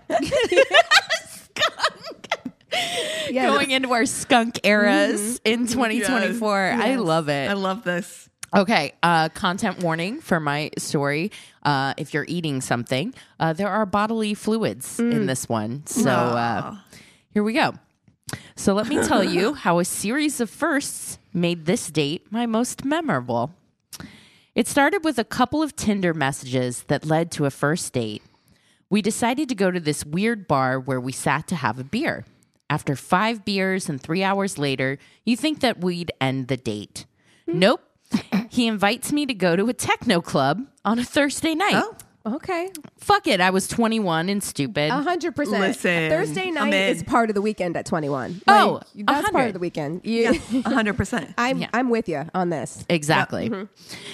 Yeah. Going into our skunk eras in twenty twenty-four. Yes. I love it. I love this. Okay, uh, content warning for my story. Uh, if you're eating something, uh, there are bodily fluids in this one. So uh, here we go. So let me tell you how a series of firsts made this date my most memorable. It started with a couple of Tinder messages that led to a first date. We decided to go to this weird bar where we sat to have a beer. After five beers and three hours later, you think that we'd end the date. Nope. He invites me to go to a techno club on a Thursday night. Oh. Okay. Fuck it. I was twenty-one and stupid. A hundred percent. Listen, Thursday I'm night in. is part of the weekend at twenty-one. Oh, Like, that's a part hundred. of the weekend. You, A hundred percent. I'm Yeah. I'm with you on this. Exactly. Uh,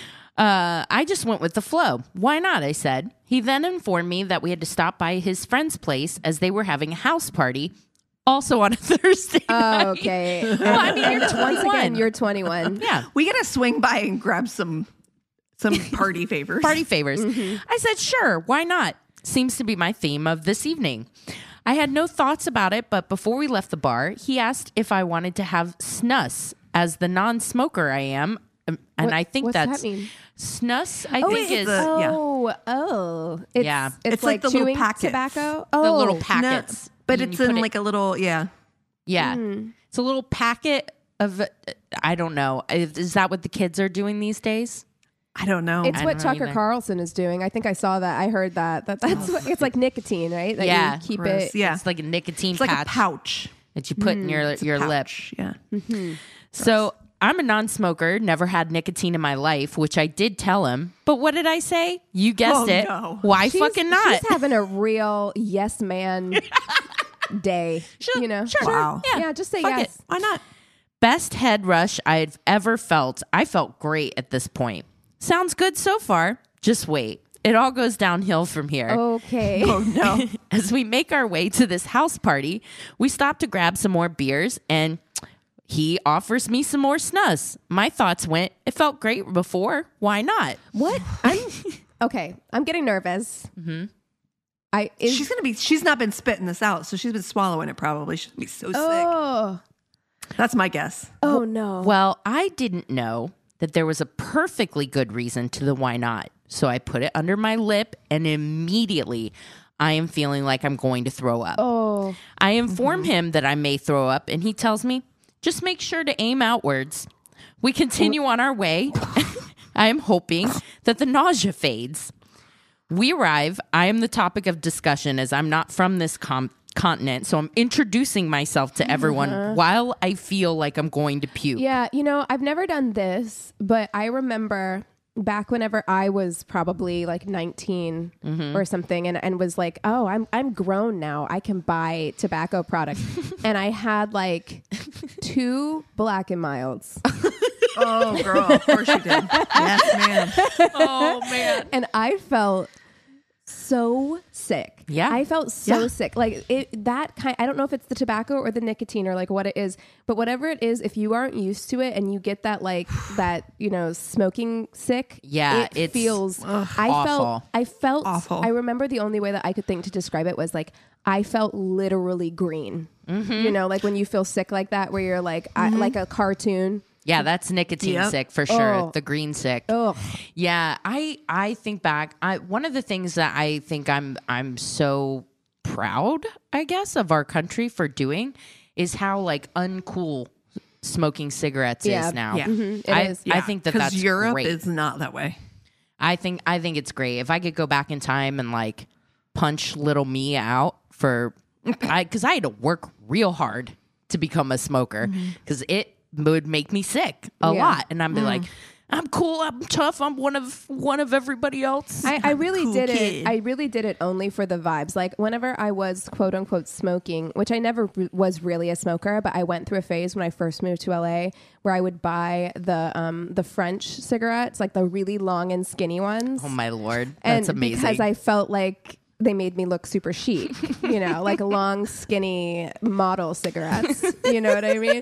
I just went with the flow. Why not? I said. He then informed me that we had to stop by his friend's place as they were having a house party, also on a Thursday night. Okay. Well, I mean, you're Once again, twenty-one. you're twenty-one. Yeah. We gotta swing by and grab some some party favors. Party favors. I said, sure, why not? Seems to be my theme of this evening. I had no thoughts about it, but before we left the bar, he asked if I wanted to have snus. As the non-smoker I am, um, and What- I think what's that's that mean? snus. I Oh, think it's is the- yeah. oh, oh. It's, Yeah. It's, It's like like, the little chewing packets. tobacco. the Oh, little No, packets. but And it's you put in it- like a little yeah. yeah, Hmm. it's a little packet of. uh, I don't know. Is is that what the kids are doing these days? I don't know. It's I what don't know Tucker either. Carlson is doing. I think I saw that. I heard that. That that's what, it's like nicotine, right? That Yeah. you keep Gross. it. Yeah. It's like a nicotine it's like patch a pouch. that you put in your It's a your lip. pouch. Yeah. So I'm a non-smoker, never had nicotine in my life, which I did tell him. But what did I say? You guessed Oh, it. no. Why She's- fucking not? She's having a real yes man day. Sure, you know. sure. Wow. Yeah, Yeah, just say fuck yes. it. Why not? Best head rush I've ever felt. I felt great at this point. Sounds good so far. Just wait. It all goes downhill from here. Okay. Oh no. As we make our way to this house party, we stop to grab some more beers and he offers me some more snus. My thoughts went, it felt great before. Why not? What? I'm okay. I'm getting nervous. I is, she's gonna be. She's not been spitting this out, so she's been swallowing it. Probably she's gonna be so sick. oh That's my guess. oh no. Well, I didn't know that there was a perfectly good reason to the why not. So I put it under my lip, and immediately I am feeling like I'm going to throw up. Oh, I inform him that I may throw up, and he tells me, just make sure to aim outwards. We continue on our way. I am hoping that the nausea fades. We arrive. I am the topic of discussion as I'm not from this com- continent, so I'm introducing myself to everyone Uh-huh. while I feel like I'm going to puke. yeah. You know, I've never done this, but I remember back whenever I was probably like nineteen Mm-hmm. or something, and, and was like, oh, I'm I'm grown now. I can buy tobacco products, and I had like two Black and Milds. Oh, girl, of course you did. Yes, ma'am. Oh, man. And I felt so sick. Yeah. I felt so Yeah. sick. Like it, that kind, I don't know if it's the tobacco or the nicotine or like what it is, but whatever it is, if you aren't used to it and you get that, like that, you know, smoking sick, Yeah, it it's feels, I awful. felt, I felt, Awful. I remember the only way that I could think to describe it was like, I felt literally green, Mm-hmm. you know, like when you feel sick like that, where you're like, I, like a cartoon. Yeah, that's nicotine Yep. sick for sure. Oh. The green sick. Oh, Yeah, I I think back. I one of the things that I think I'm I'm so proud, I guess, of our country for doing is how like uncool smoking cigarettes Yeah. is now. Yeah. Mhm, it I is. I think that because that's Europe great. is not that way. I think I think it's great. If I could go back in time and like punch little me out for I because I had to work real hard to become a smoker because it would make me sick a Yeah. lot, and I'd be like, I'm cool, I'm tough, I'm one of one of everybody else. I, I really Cool did kid. it. I really did it only for the vibes. Like whenever I was quote unquote smoking, which I never r- was really a smoker, but I went through a phase when I first moved to L A where I would buy the um the French cigarettes, like the really long and skinny ones. Oh my lord, and that's amazing. because I felt like they made me look super chic, you know, like long, skinny model cigarettes. You know what I mean?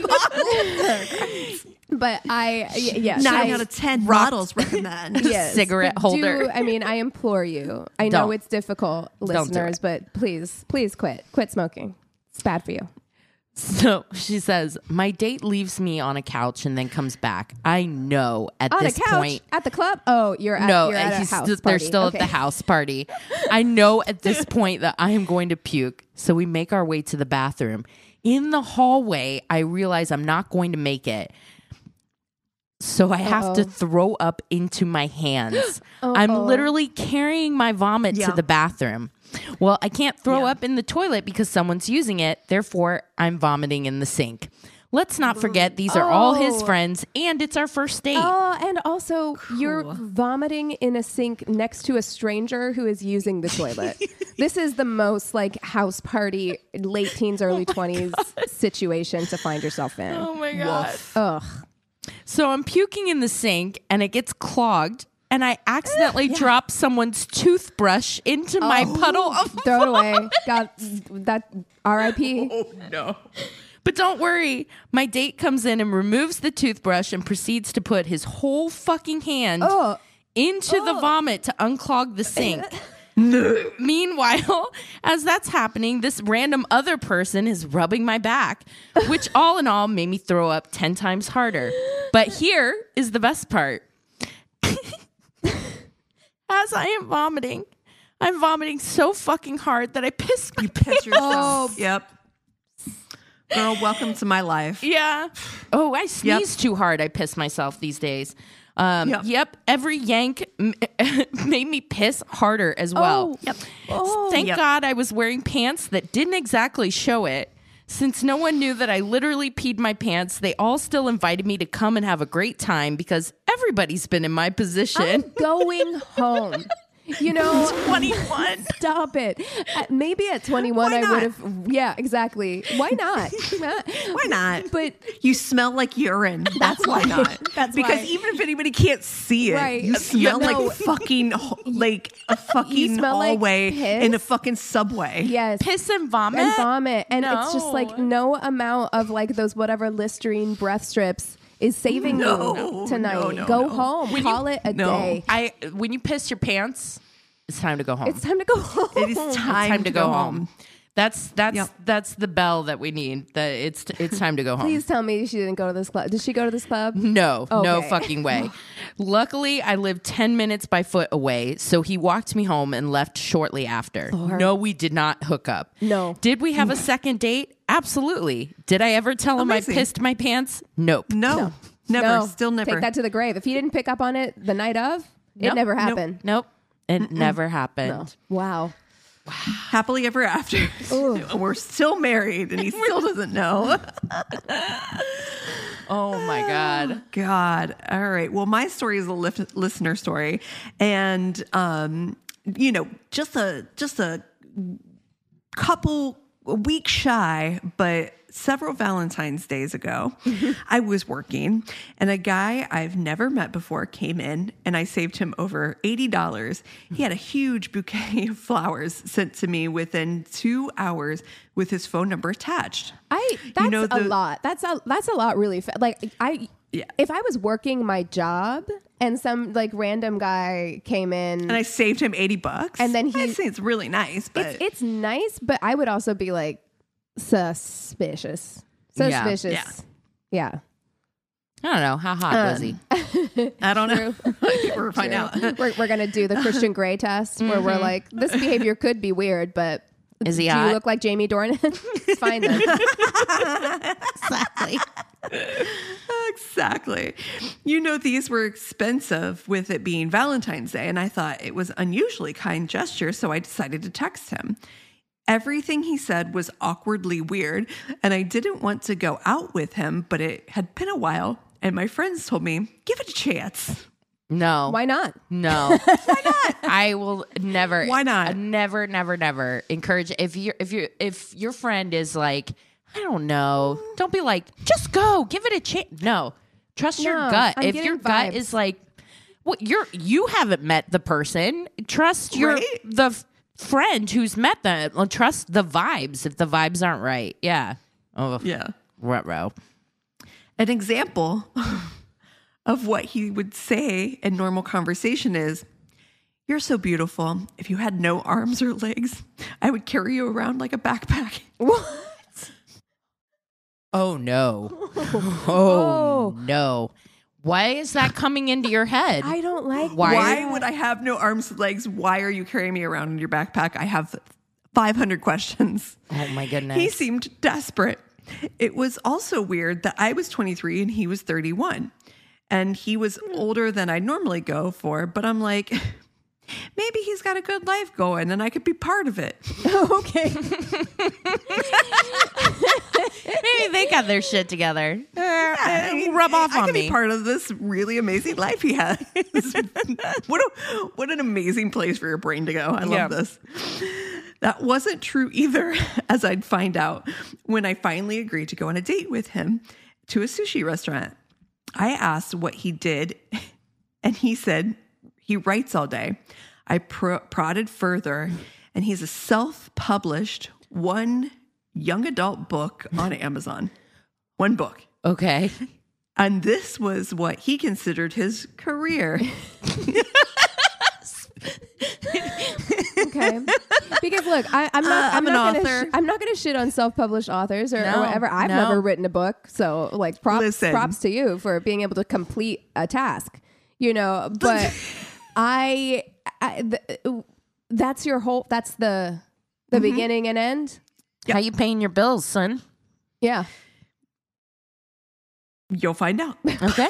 But I, y- yes, Nine I- out of ten models recommend. yes. cigarette holder. Do, I mean, I implore you. I know Don't. it's difficult, do listeners, it. but please, please quit. Quit smoking. It's bad for you. So she says, my date leaves me on a couch and then comes back. I know at On a this couch point. at the club. Oh, you're at, No, you're at a he's house st- party. they're still Okay. at the house party. I know at this point that I am going to puke. So we make our way to the bathroom. In the hallway, I realize I'm not going to make it. So I have to Uh-oh. throw up into my hands. I'm Uh-oh. literally carrying my vomit Yeah. to the bathroom. Well, I can't throw Yeah. up in the toilet because someone's using it. Therefore, I'm vomiting in the sink. Let's not forget these are all his Oh. friends and it's our first date. Oh, and also you're vomiting in a sink next to a stranger who is using the toilet. This is the most like house party, late teens, early twenties situation to find yourself in. Oh my God. Ugh. So I'm puking in the sink and it gets clogged and I accidentally drop someone's toothbrush into my puddle of Throw it away. God, that R I P. Oh no. But don't worry, my date comes in and removes the toothbrush and proceeds to put his whole fucking hand Oh. into the vomit to unclog the sink. Meanwhile, as that's happening, this random other person is rubbing my back, which all in all made me throw up ten times harder. But here is the best part. As I am vomiting, I'm vomiting so fucking hard that I piss my You piss yourself. Oh. Yep. Girl, welcome to my life. Yeah. Oh, I sneeze too hard. I piss myself these days. Um, yep. Yep. Every yank m- made me piss harder as well. Oh. Yep. Oh. Thank Yep. God I was wearing pants that didn't exactly show it. Since no one knew that I literally peed my pants, they all still invited me to come and have a great time because everybody's been in my position. I'm going home. You know, twenty-one. stop it. Uh, maybe at twenty-one, Why I not? would have. Yeah, exactly. Why not? Why not? But You smell like urine. That's why why. not. That's because why. even if anybody can't see it, Right. you You smell know- like fucking ho- like a fucking smell like hallway piss? in a fucking subway. yes. Piss and vomit? and vomit. And it's just like No. no amount of like those whatever Listerine breath strips is saving No. you tonight. No, no, Go no. home. Call it a No. day. I when you piss your pants, It's time to go home. It's time to go home. It is time, It's time to, go, home. That's that's Yep. that's the bell that we need. That it's it's time to go home. Please tell me she didn't go to this club. Did she go to this club? No, no Okay. fucking way. Luckily, I lived ten minutes by foot away, so he walked me home and left shortly after. Lord. No, we did not hook up. No. Did we have a second date? Absolutely. Did I ever tell him Amazing. I pissed my pants? Nope. No, never. No. Still never. Take that to the grave. If he didn't pick up on it the night of, it Nope. never Nope. happened. Nope. It never happened. No. Wow. Happily ever after. We're still married, and he still doesn't know. Oh my God. God. All right. Well, my story is a lif- listener story, and um, you know, just a just a couple a week shy, but several Valentine's days ago, I was working, and a guy I've never met before came in, and I saved him over eighty dollars. He had a huge bouquet of flowers sent to me within two hours with his phone number attached. I that's know, a the- lot. That's a that's a lot really fa- like I Yeah. if I was working my job and some like random guy came in And I saved him eighty bucks. And then I he- say it's really nice, but it's it's nice, but I would also be like suspicious. Yeah. Suspicious. Yeah. I don't know. How hot was he? I don't know. We're find out. we're we're gonna do the Christian Grey test where we're like, this behavior could be weird, but Is he do hot? you look like Jamie Dornan? It's fine then. Exactly. Exactly. You know, these were expensive with it being Valentine's Day, and I thought it was unusually kind gesture, so I decided to text him. Everything he said was awkwardly weird, and I didn't want to go out with him, but it had been a while, and my friends told me, give it a chance. No. Why not? No. Why not? I will never. Why not? Never, never, never encourage. If you if you if your friend is like, I don't know, don't be like, just go, give it a chance. No, trust your No, gut. I'm if getting your gut vibes. is like, well, you're you haven't met the person. Trust your Right? the f- friend who's met them. Well, trust the vibes. If the vibes aren't right, yeah. Oh, Yeah. ruh-roh. An example of what he would say in normal conversation is, you're so beautiful. If you had no arms or legs, I would carry you around like a backpack. What? Oh no. Oh. Oh no. Why is that coming into your head? I don't like Why- Why that. would I have no arms or legs? Why are you carrying me around in your backpack? I have five hundred questions. Oh my goodness. He seemed desperate. It was also weird that I was twenty-three and he was thirty-one. And he was older than I normally go for, but I'm like, maybe he's got a good life going and I could be part of it. Okay. Maybe they got their shit together. I mean, Rub off I on could me. be part of this really amazing life he has. what a, what an amazing place for your brain to go. I love Yeah. this. That wasn't true either, as I'd find out when I finally agreed to go on a date with him to a sushi restaurant. I asked what he did, and he said he writes all day. I pro- prodded further, and he's a self-published one young adult book on Amazon. One book. Okay. And this was what he considered his career. Okay. Because look, I, I'm not. Uh, I'm, I'm not an gonna author. Sh- I'm not going to shit on self-published authors or, No, or whatever. I've no. never written a book, so like props Listen. props to you for being able to complete a task. You know, but I, I th- that's your whole. That's the the beginning and end. How you paying your bills, son? Yeah. You'll find out. Okay.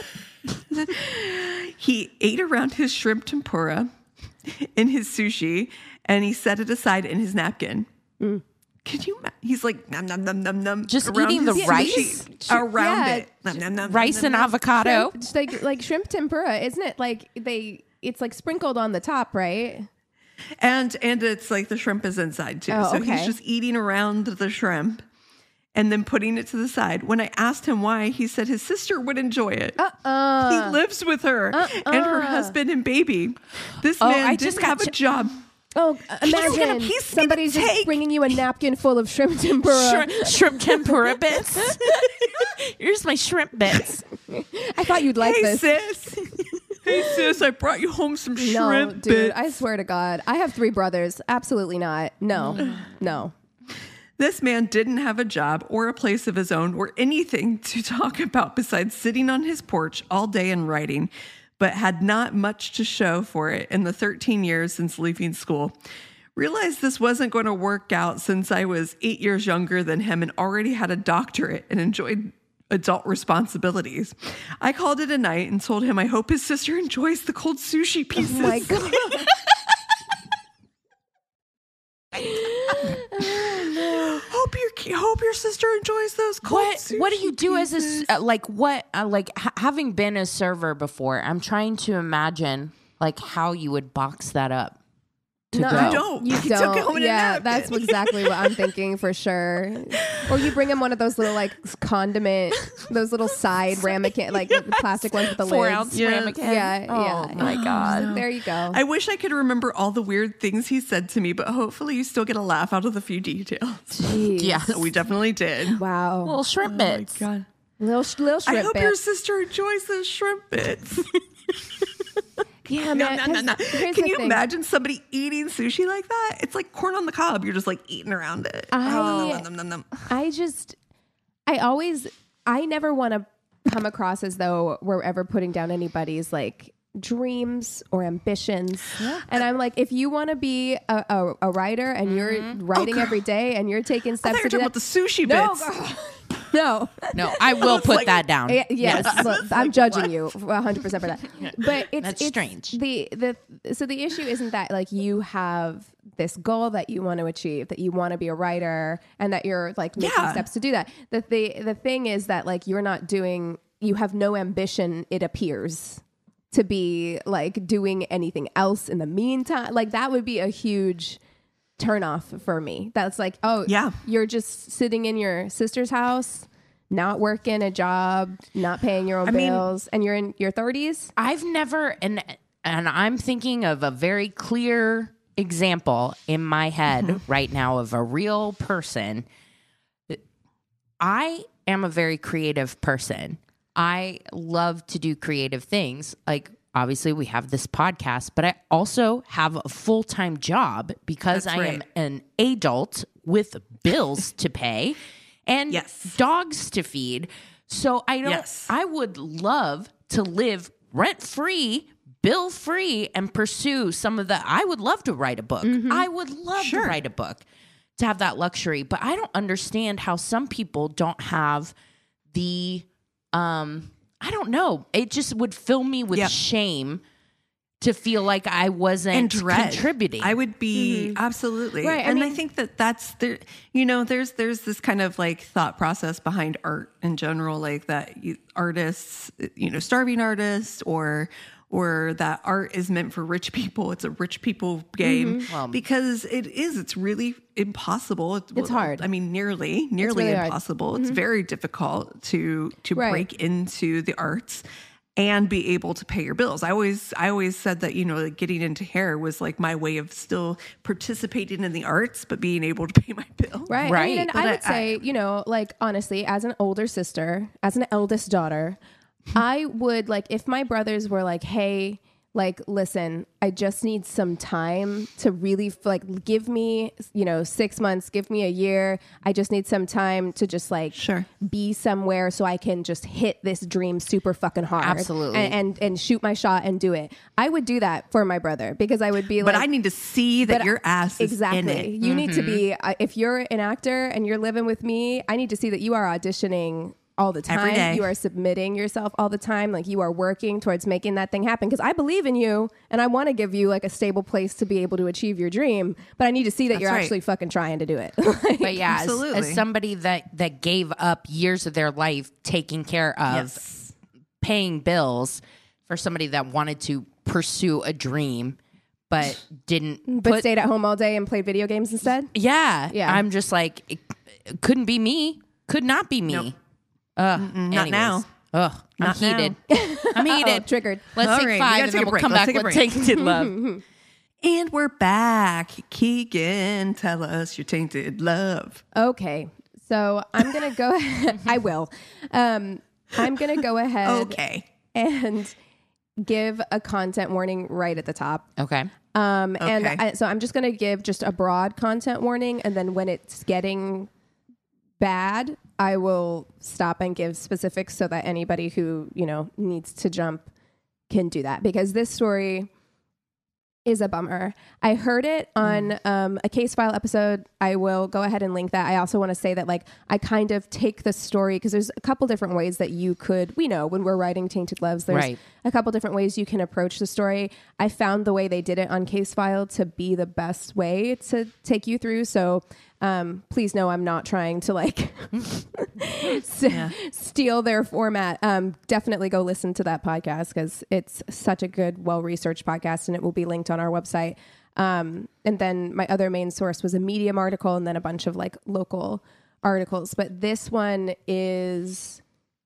He ate around his shrimp tempura in his sushi, and he set it aside in his napkin. Mm. Could you? ma- He's like num num num num num. Just around eating the his rice? sushi, around Yeah. it. Nom, nom, nom, Rice nom, and nom, nom. avocado. Shrimp, just like like shrimp tempura, isn't it? Like they, it's like sprinkled on the top, right? And and it's like the shrimp is inside too. Oh, so okay. he's just eating around the shrimp and then putting it to the side. When I asked him why, he said his sister would enjoy it. Uh uh He lives with her and her husband and baby. This Oh, man I didn't just got have a ch- job. Oh, imagine gonna- he's gonna somebody's just take- bringing you a napkin full of shrimp tempura. Shrimp, shrimp tempura bits. Here's my shrimp bits. I thought you'd like Hey, this. sis. Hey sis, I brought you home some No, shrimp dude, bits. I swear to God. I have three brothers. Absolutely not. No, no. This man didn't have a job or a place of his own or anything to talk about besides sitting on his porch all day and writing, but had not much to show for it in the thirteen years since leaving school. Realized this wasn't going to work out since I was eight years younger than him and already had a doctorate and enjoyed adult responsibilities. I called it a night and told him I hope his sister enjoys the cold sushi pieces. Oh my God. Hope your hope your sister enjoys those cold What sushi what do you do pieces. as a s- uh, like what uh, like ha- having been a server before? I'm trying to imagine like how you would box that up to No, go. You don't. You You took don't. it home in a yeah, napkin. that's exactly what I'm thinking for sure. Or you bring them one of those little like condiment, those little side ramekin, like the plastic ones with the Four lids. ounce Yes. ramekin. Yeah, Oh yeah. my god. There you go. I wish I could remember all the weird things he said to me, but hopefully you still get a laugh out of the few details. Jeez. Yeah. We definitely did. Wow. Little shrimp bits. God. little sh- little I shrimp hope bit. your sister enjoys those shrimp bits. Yeah, No, man. no, no, no. 'cause here's Can the you thing. imagine somebody eating sushi like that? It's like corn on the cob. You're just like eating around it. I- Oh, nom, nom, nom, nom. I just, I always, I never want to come across as though we're ever putting down anybody's like dreams or ambitions. And I'm like, if you want to be a, a, a writer and you're writing every day and you're taking I steps thought you to were do talking that. about the sushi No, bits. girl. No. No, I will put like- that down. Yeah, yes, look, I'm judging you one hundred percent for that. But it's That's it's strange. The the so the issue isn't that like you have this goal that you want to achieve, that you want to be a writer, and that you're like making Yeah. steps to do that. The the the thing is that like you're not doing, you have no ambition. It appears to be like doing anything else in the meantime. Like that would be a huge turn off for me. That's like, oh Yeah. you're just sitting in your sister's house, not working a job, not paying your own I mean- bills, and you're in your thirties. I've never and and I'm thinking of a very clear example in my head right now of a real person. I am a very creative person. I love to do creative things. Like obviously we have this podcast, but I also have a full-time job because That's I right. am an adult with bills to pay and Yes. dogs to feed. So I don't Yes. I would love to live rent-free, bill-free and pursue some of the I would love to write a book. I would love Sure. to write a book to have that luxury, but I don't understand how some people don't have the um I don't know. It just would fill me with Yep. shame to feel like I wasn't And dread. contributing. I would be absolutely Right, I and I mean- think that that's there. You know, there's there's this kind of like thought process behind art in general, like that you, artists, you know, starving artists, or or that art is meant for rich people. It's a rich people game Well- because it is. It's really impossible. It's hard. I mean, nearly, nearly really hard. impossible. It's very difficult to to Right. break into the arts and be able to pay your bills. I always I always said that, you know, like getting into hair was like my way of still participating in the arts but being able to pay my bills. Right. I Right. mean, and But I I- would say, you know, like honestly, as an older sister, as an eldest daughter, I would like if my brothers were like, hey, like, listen, I just need some time to really like give me, you know, six months, give me a year. I just need some time to just like Sure. be somewhere so I can just hit this dream super fucking hard. Absolutely. And, and and shoot my shot and do it. I would do that for my brother because I would be But like, I need to see that but your ass is exactly. in it. You need to be uh, if you're an actor and you're living with me, I need to see that you are auditioning all the time. Every day. You are submitting yourself all the time. Like you are working towards making that thing happen because I believe in you and I want to give you like a stable place to be able to achieve your dream. But I need to see that That's you're right. actually fucking trying to do it. Like, But yeah, as, Absolutely. as somebody that that gave up years of their life taking care of Yes. paying bills for somebody that wanted to pursue a dream but didn't but put stayed at home all day and played video games instead. yeah, Yeah. I'm just like it, it couldn't be me. Could not be me. Nope. Ugh, not anyways. now. Ugh, I'm Not now. heated. I'm Oh, heated. triggered. Let's All take right, we five gotta and take then a we'll break. come Let's back take a with break. tainted love. And we're back. Keegan, tell us your tainted love. Okay. So I'm gonna go ahead. I will. Um, I'm gonna go ahead. Okay. And give a content warning right at the top. Okay. Um, and Okay. I, so I'm just going to give just a broad content warning. And then when it's getting bad, I will stop and give specifics so that anybody who, you know, needs to jump can do that, because this story is a bummer. I heard it on um, a case file episode. I will go ahead and link that. I also want to say that, like, I kind of take the story, because there's a couple different ways that you could, we know when we're writing Tainted Loves, there's Right. a couple different ways you can approach the story. I found the way they did it on case file to be the best way to take you through. So um, please know I'm not trying to like s- Yeah. steal their format. Um, definitely go listen to that podcast, because it's such a good, well-researched podcast, and it will be linked on our website. Um, and then my other main source was a Medium article, and then a bunch of like local articles. But this one is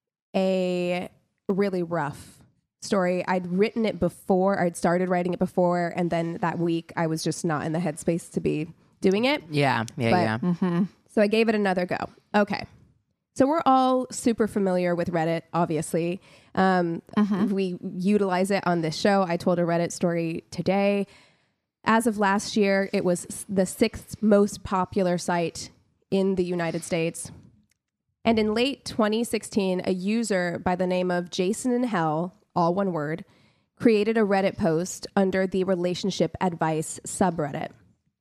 a really rough story. I'd written it before, I'd started writing it before, and then that week I was just not in the headspace to be doing it. Yeah. Yeah. But- yeah. Mm-hmm. So I gave it another go. Okay. So we're all super familiar with Reddit, obviously. Um, We utilize it on this show. I told a Reddit story today. As of last year, it was the sixth most popular site in the United States. And in late twenty sixteen, a user by the name of Jason in Hell, all one word, created a Reddit post under the relationship advice subreddit.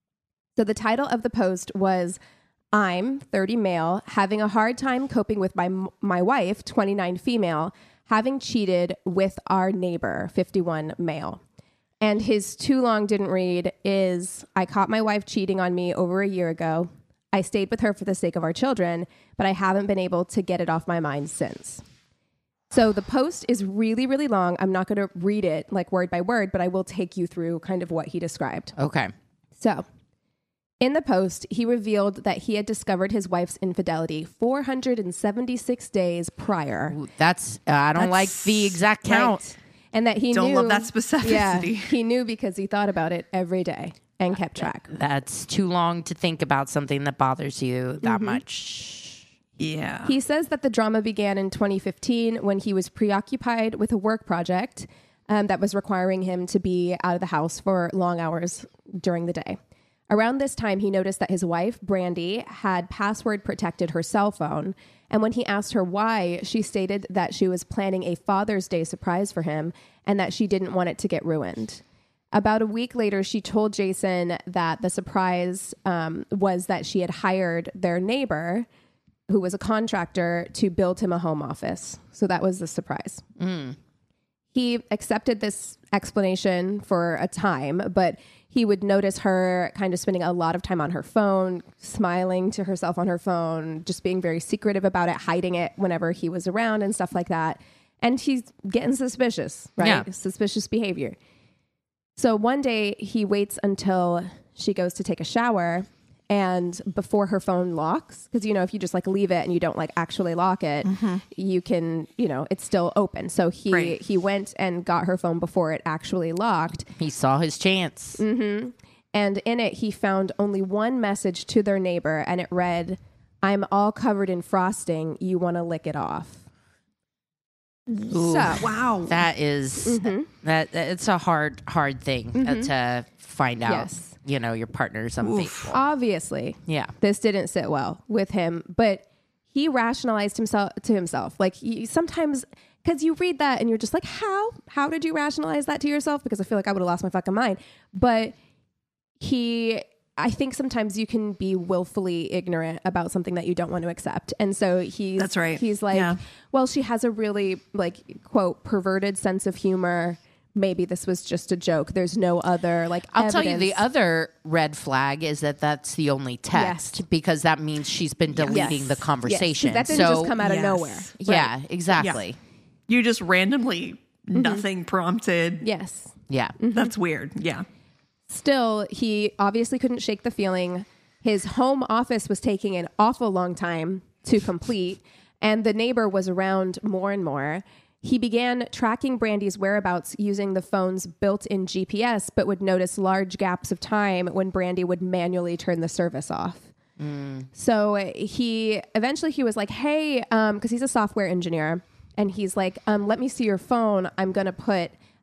So the title of the post was, "I'm thirty male, having a hard time coping with my my wife, twenty-nine female, having cheated with our neighbor, fifty-one male." And his too long didn't read is, "I caught my wife cheating on me over a year ago. I stayed with her for the sake of our children, but I haven't been able to get it off my mind since." So the post is really, really long. I'm not going to read it like word by word, but I will take you through kind of what he described. Okay. So in the post, he revealed that he had discovered his wife's infidelity four hundred seventy-six days prior. Ooh, That's, uh, I don't That's- like the exact count. Right. And that he Don't knew. love that specificity. Yeah, he knew because he thought about it every day and kept track. That's too long to think about something that bothers you that much. Yeah. He says that the drama began in twenty fifteen when he was preoccupied with a work project um, that was requiring him to be out of the house for long hours during the day. Around this time, he noticed that his wife, Brandy, had password protected her cell phone. And when he asked her why, she stated that she was planning a Father's Day surprise for him and that she didn't want it to get ruined. About a week later, she told Jason that the surprise um, was that she had hired their neighbor, who was a contractor, to build him a home office. So that was the surprise. Mm. He accepted this explanation for a time, but he would notice her kind of spending a lot of time on her phone, smiling to herself on her phone, just being very secretive about it, hiding it whenever he was around and stuff like that. And he's getting suspicious, right? Yeah. Suspicious behavior. So one day he waits until she goes to take a shower, and before her phone locks, because, you know, if you just like leave it and you don't like actually lock it, you can, you know, it's still open. So he, Right. he went and got her phone before it actually locked. He saw his chance. Mm-hmm. And in it, he found only one message to their neighbor, and it read, "I'm all covered in frosting. You want to lick it off." Ooh. So, Wow. That is- that it's a hard hard thing uh, to find out. Yes. You know, your partner's unfaithful. obviously, Yeah. this didn't sit well with him, but he rationalized himself to himself. Like he, sometimes, because you read that and you're just like, how? How did you rationalize that to yourself? Because I feel like I would have lost my fucking mind. But he, I think sometimes you can be willfully ignorant about something that you don't want to accept. And so he's, That's right. He's like, Yeah. well, she has a really like, quote, perverted sense of humor. Maybe this was just a joke. There's no other like, I'll tell you the evidence. other red flag is that that's the only text, Yes. because that means she's been deleting Yes. the Yes, 'cause conversation. that didn't so just come out of Yes. nowhere. yeah, exactly. You just randomly, nothing prompted. Yes. Yeah. That's weird. Yeah. Still, he obviously couldn't shake the feeling. His home office was taking an awful long time to complete, and the neighbor was around more and more. He began tracking Brandy's whereabouts using the phone's built-in G P S, but would notice large gaps of time when Brandy would manually turn the service off. So uh, he eventually he was like, hey, um, because he's a software engineer, and he's like, um, let me see your phone. I'm going to put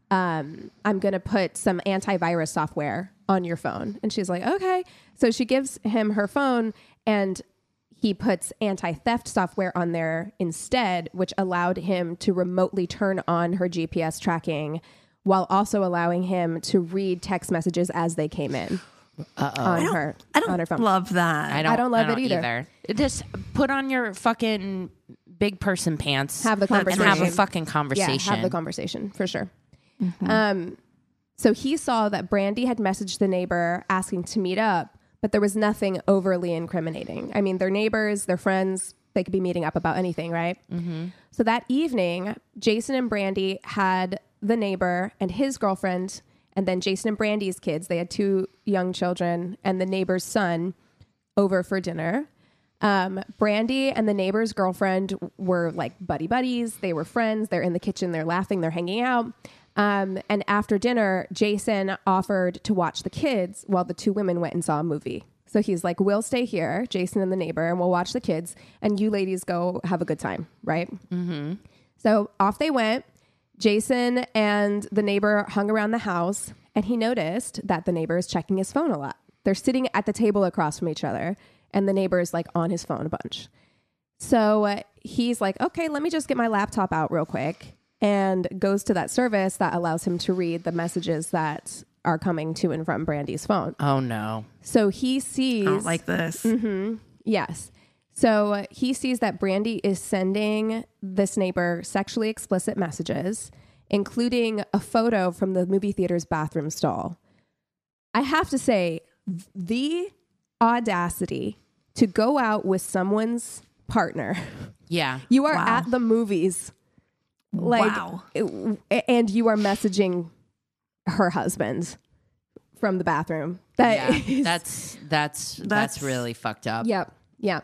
um, I'm going to put some antivirus software on your phone. And she's like, okay. So she gives him her phone and he puts anti-theft software on there instead, which allowed him to remotely turn on her G P S tracking while also allowing him to read text messages as they came in. Uh-oh. on her I don't on her phone. love that. I don't, I don't love it either. Just put on your fucking big person pants. Have the and conversation. have a fucking conversation. Yeah, have the conversation for sure. Mm-hmm. Um, so he saw that Brandy had messaged the neighbor asking to meet up, but there was nothing overly incriminating. I mean, they're neighbors, they're friends, they could be meeting up about anything, right? Mm-hmm. So that evening, Jason and Brandy had the neighbor and his girlfriend, and then Jason and Brandy's kids, they had two young children, and the neighbor's son over for dinner. Um, Brandy and the neighbor's girlfriend were like buddy buddies. They were friends. They're in the kitchen. They're laughing. They're hanging out. Um, and after dinner, Jason offered to watch the kids while the two women went and saw a movie. So he's like, we'll stay here, Jason and the neighbor, and we'll watch the kids, and you ladies go have a good time, right? Mm-hmm. So off they went. Jason and the neighbor hung around the house, and he noticed that the neighbor is checking his phone a lot. They're sitting at the table across from each other, and the neighbor is like on his phone a bunch. So uh, he's like, okay, let me just get my laptop out real quick, and goes to that service that allows him to read the messages that are coming to and from Brandy's phone. Oh, no. So he sees... I don't like this. Mm-hmm, yes. So uh, he sees that Brandy is sending this neighbor sexually explicit messages, including a photo from the movie theater's bathroom stall. I have to say, the audacity to go out with someone's partner. Yeah. You are Wow. at the movies. Like, Wow. it- and you are messaging her husband from the bathroom. That Yeah, is- that's, that's, that's That's- really fucked up. Yep. Yep.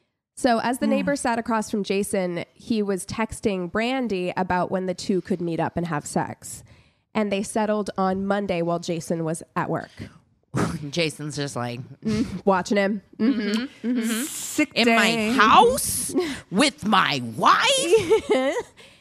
So as the neighbor sat across from Jason, he was texting Brandy about when the two could meet up and have sex. And they settled on Monday while Jason was at work. Jason's just like, Watching him. Mm-hmm. Mm-hmm. Sick in day. my house with my wife?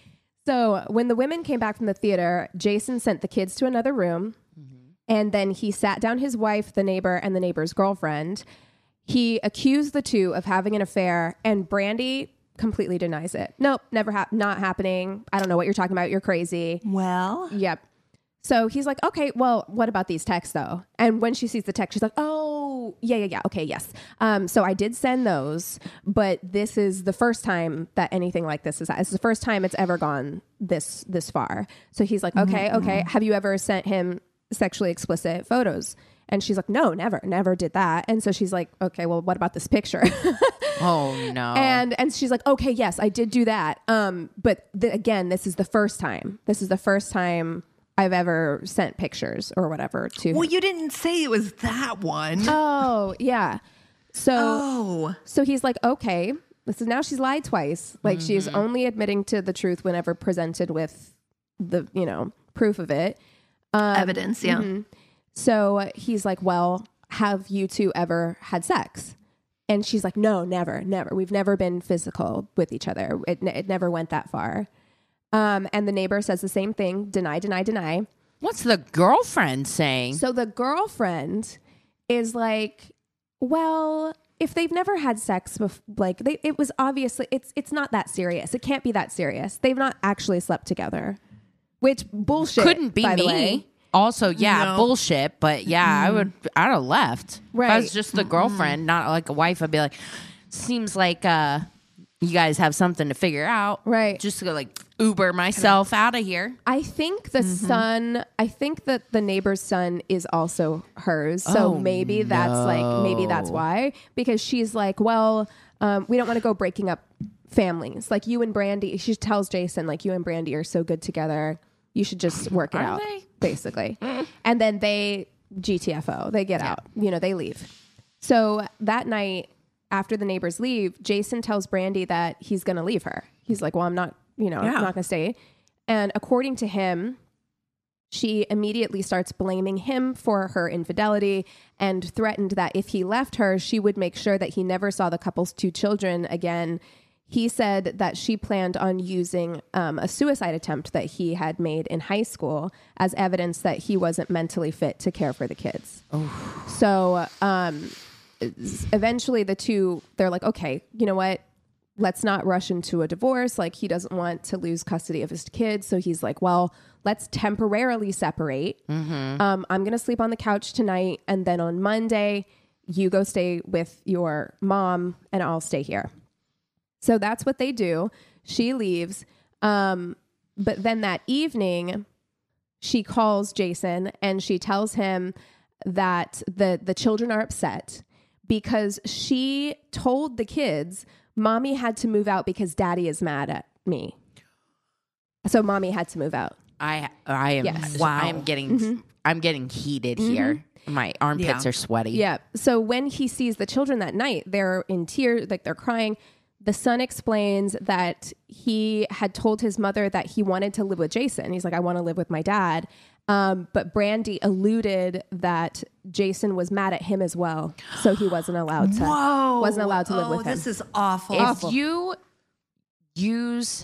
So when the women came back from the theater, Jason sent the kids to another room. Mm-hmm. And then he sat down his wife, the neighbor, and the neighbor's girlfriend. He accused the two of having an affair, and Brandy completely denies it. Nope, never hap- not happening. I don't know what you're talking about. You're crazy. Well, Yep. So he's like, okay, well, what about these texts though? And when she sees the text, she's like, oh, yeah, yeah, yeah. Okay, yes. Um, so I did send those, but this is the first time that anything like this is, it's the first time it's ever gone this, this far. So he's like, okay, mm-hmm. okay. Have you ever sent him sexually explicit photos? And she's like, no, never, never did that. And so she's like, okay, well, what about this picture? Oh, no. And and she's like, okay, yes, I did do that. Um, but th- again, this is the first time. This is the first time I've ever sent pictures or whatever to well, him. you didn't say it was that one. Oh, yeah. So Oh. so he's like, okay, this is now she's lied twice. Like mm-hmm. she's only admitting to the truth whenever presented with the, you know, proof of it. Um, Evidence, yeah. Mm-hmm. So uh, he's like, well, have you two ever had sex? And she's like, no, never, never. We've never been physical with each other. It, it never went that far. Um, and the neighbor says the same thing. Deny, deny, deny. What's the girlfriend saying? So the girlfriend is like, well, if they've never had sex before, like they, it was obviously, it's, it's not that serious. It can't be that serious. They've not actually slept together, which bullshit. Couldn't be by the me. way. Also, yeah, No. bullshit. But yeah, mm. I would, I'd have left. Right. If I was just the girlfriend, mm. not like a wife, I'd be like, seems like uh, you guys have something to figure out. Right. Just to go like Uber myself out of here. I think the mm-hmm. son, I think that the neighbor's son is also hers. So oh, maybe that's no. like, maybe that's why. Because she's like, well, um, we don't want to go breaking up families. Like you and Brandy, she tells Jason, like, you and Brandy are so good together. You should just work it Are out, they? basically. And then they G T F O, they get Yeah. out, you know, they leave. So that night after the neighbors leave, Jason tells Brandy that he's going to leave her. He's like, well, I'm not, you know, Yeah. I'm not going to stay. And according to him, she immediately starts blaming him for her infidelity and threatened that if he left her, she would make sure that he never saw the couple's two children again. he said that she planned on using um, a suicide attempt that he had made in high school as evidence that he wasn't mentally fit to care for the kids. Oh. So um, eventually the two, they're like, okay, you know what? Let's not rush into a divorce. Like, he doesn't want to lose custody of his kids. So he's like, well, let's temporarily separate. Mm-hmm. Um, I'm going to sleep on the couch tonight. And then on Monday, you go stay with your mom and I'll stay here. So that's what they do. She leaves. Um, but then that evening, she calls Jason and she tells him that the, the children are upset because she told the kids, Mommy had to move out because Daddy is mad at me. So Mommy had to move out. I I am Yes. wow. I am getting mm-hmm. I'm getting heated mm-hmm. here. My armpits yeah. are sweaty. Yeah. So when he sees the children that night, they're in tears, like they're crying. The son explains that he had told his mother that he wanted to live with Jason. He's like, I want to live with my dad. Um, but Brandy alluded that Jason was mad at him as well, so he wasn't allowed to. Whoa. wasn't allowed to live oh, with him. This is awful. If awful. you use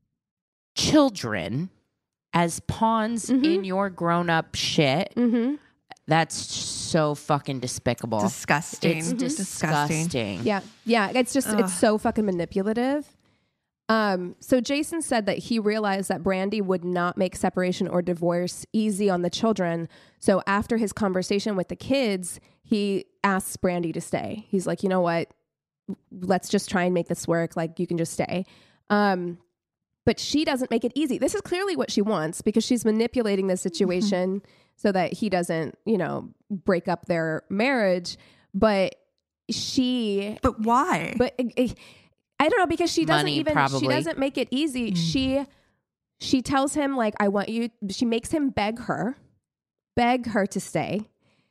children as pawns mm-hmm. in your grown-up shit, mm-hmm. that's so fucking despicable. Disgusting. It's mm-hmm. disgusting. disgusting. Yeah, yeah. It's just Ugh. it's so fucking manipulative. Um, so Jason said that he realized that Brandy would not make separation or divorce easy on the children. So after his conversation with the kids, he asks Brandy to stay. He's like, you know what? Let's just try and make this work. Like, you can just stay. Um, but she doesn't make it easy. This is clearly what she wants because she's manipulating the situation mm-hmm. so that he doesn't, you know, break up their marriage. But she... But why? But... It, it, I don't know, because she doesn't Money, even, probably. she doesn't make it easy. Mm. She, she tells him like, I want you, she makes him beg her, beg her to stay.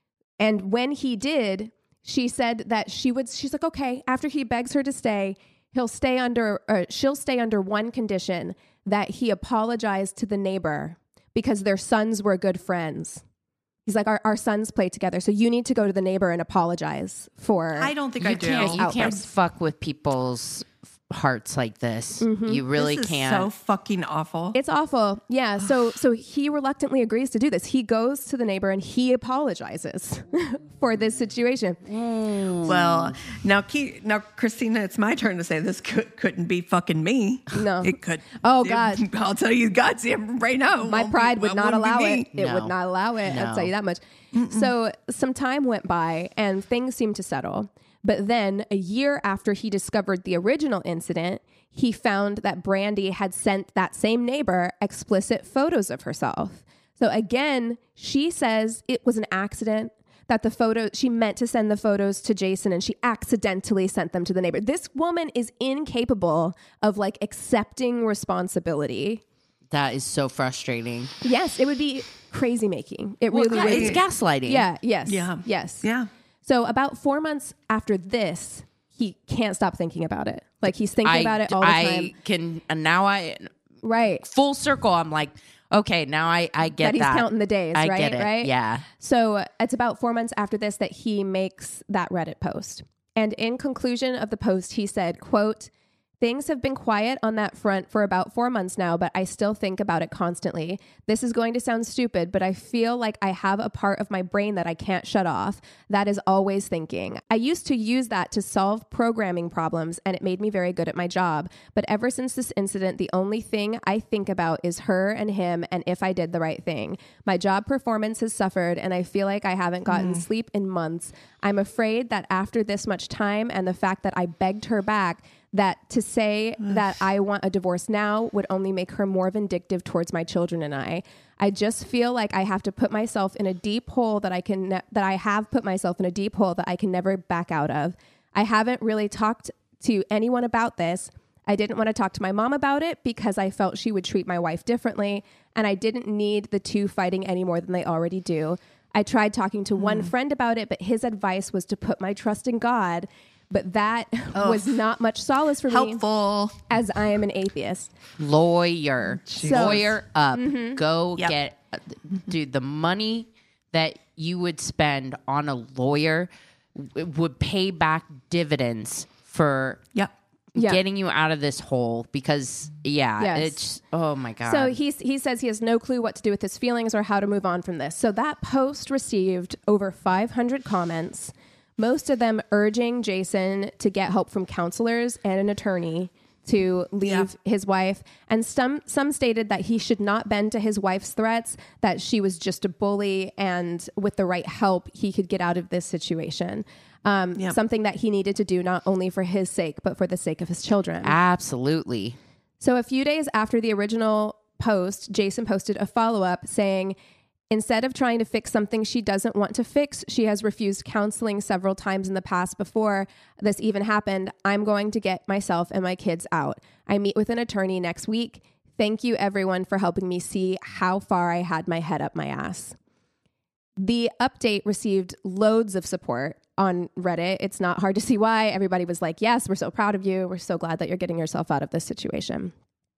And when he did, she said that she would, she's like, okay, after he begs her to stay, he'll stay under, or she'll stay under one condition, that he apologized to the neighbor because their sons were good friends. He's like, our, our sons play together. So you need to go to the neighbor and apologize for. I don't think you I do. Can't, you can't fuck with people's hearts like this. Mm-hmm. You really this is can't. So fucking awful. It's awful. Yeah. So so he reluctantly agrees to do this. He goes to the neighbor and he apologizes for this situation. Mm. Well, now, Ke- now, Christina, it's my turn to say this could, couldn't be fucking me. No, it could. Oh it, God! I'll tell you, God's right now. My pride be, would not allow it. It no. would not allow it. No. I'll tell you that much. Mm-mm. So some time went by and things seemed to settle. But then a year after he discovered the original incident, he found that Brandy had sent that same neighbor explicit photos of herself. So again, she says it was an accident, that the photo, she meant to send the photos to Jason and she accidentally sent them to the neighbor. This woman is incapable of like accepting responsibility. That is so frustrating. Yes, it would be crazy making. It well, really yeah, would. It's gaslighting. Yeah, yes. Yeah. Yes. Yeah. So about four months after this, he can't stop thinking about it. Like he's thinking I, about it all the I time. I can, and now I, right. full circle, I'm like, okay, now I, I get that. He's that. counting the days, I right? get it. Right? Yeah. So uh, it's about four months after this that he makes that Reddit post. And in conclusion of the post, he said, quote, "Things have been quiet on that front for about four months now, but I still think about it constantly. This is going to sound stupid, but I feel like I have a part of my brain that I can't shut off. That is always thinking. I used to use that to solve programming problems, and it made me very good at my job. But ever since this incident, the only thing I think about is her and him and if I did the right thing. My job performance has suffered, and I feel like I haven't gotten mm. sleep in months. I'm afraid that after this much time and the fact that I begged her back, that to say Ugh. that I want a divorce now would only make her more vindictive towards my children and I. I just feel like I have to put myself in a deep hole that I can ne- that I have put myself in a deep hole that I can never back out of. I haven't really talked to anyone about this. I didn't want to talk to my mom about it because I felt she would treat my wife differently, and I didn't need the two fighting any more than they already do. I tried talking to mm. one friend about it, but his advice was to put my trust in God. But that oh. was not much solace for Helpful. me as I am an atheiist. Lawyer. So, Lawyer up. Mm-hmm. Go yep. get, uh, dude, the money that you would spend on a lawyer w- would pay back dividends for yep. Yeah. getting you out of this hole because, yeah, Yes. it's, oh my God. So he's, he says he has no clue what to do with his feelings or how to move on from this. So that post received over five hundred comments, most of them urging Jason to get help from counselors and an attorney to leave Yeah. his wife. And some, some stated that he should not bend to his wife's threats, that she was just a bully, and with the right help, he could get out of this situation. Um, Yep. Something that he needed to do not only for his sake, but for the sake of his children. Absolutely. So a few days after the original post, Jason posted a follow-up saying, instead of trying to fix something she doesn't want to fix, she has refused counseling several times in the past before this even happened. I'm going to get myself and my kids out. I meet with an attorney next week. Thank you everyone for helping me see how far I had my head up my ass. The update received loads of support on Reddit. It's not hard to see why. Everybody was like, yes, we're so proud of you. We're so glad that you're getting yourself out of this situation.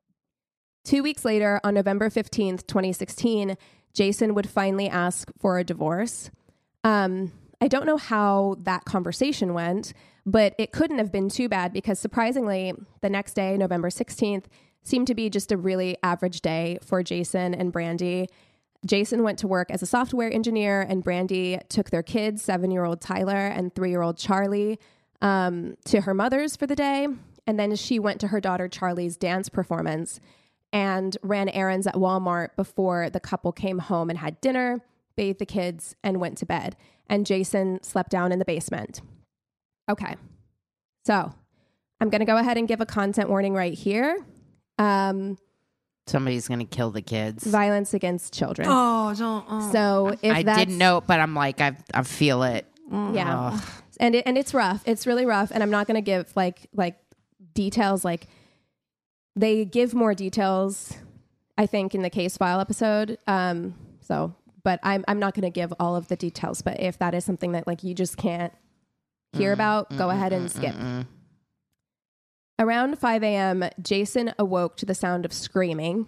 Two weeks later, on November fifteenth, twenty sixteen, Jason would finally ask for a divorce. Um, I don't know how that conversation went, but it couldn't have been too bad because surprisingly, the next day, November sixteenth, seemed to be just a really average day for Jason and Brandy. Jason went to work as a software engineer, and Brandy took their kids, seven-year-old Tyler and three-year-old Charlie, um, to her mother's for the day. And then she went to her daughter Charlie's dance performance and ran errands at Walmart before the couple came home and had dinner, bathed the kids, and went to bed. And Jason slept down in the basement. Okay. So I'm going to go ahead and give a content warning right here. Um, Somebody's going to kill the kids. violence against children. Oh, don't. Oh. So if I that's, didn't know, but I'm like, I I feel it. yeah, Ugh. and it, and it's rough. It's really rough. And I'm not going to give like, like details. Like they give more details, I think, in the case file episode. Um, so, but I'm, I'm not going to give all of the details, but if that is something that like you just can't hear Mm, about, mm, go mm, ahead and mm, skip. mm, mm. Around five a.m., Jason awoke to the sound of screaming.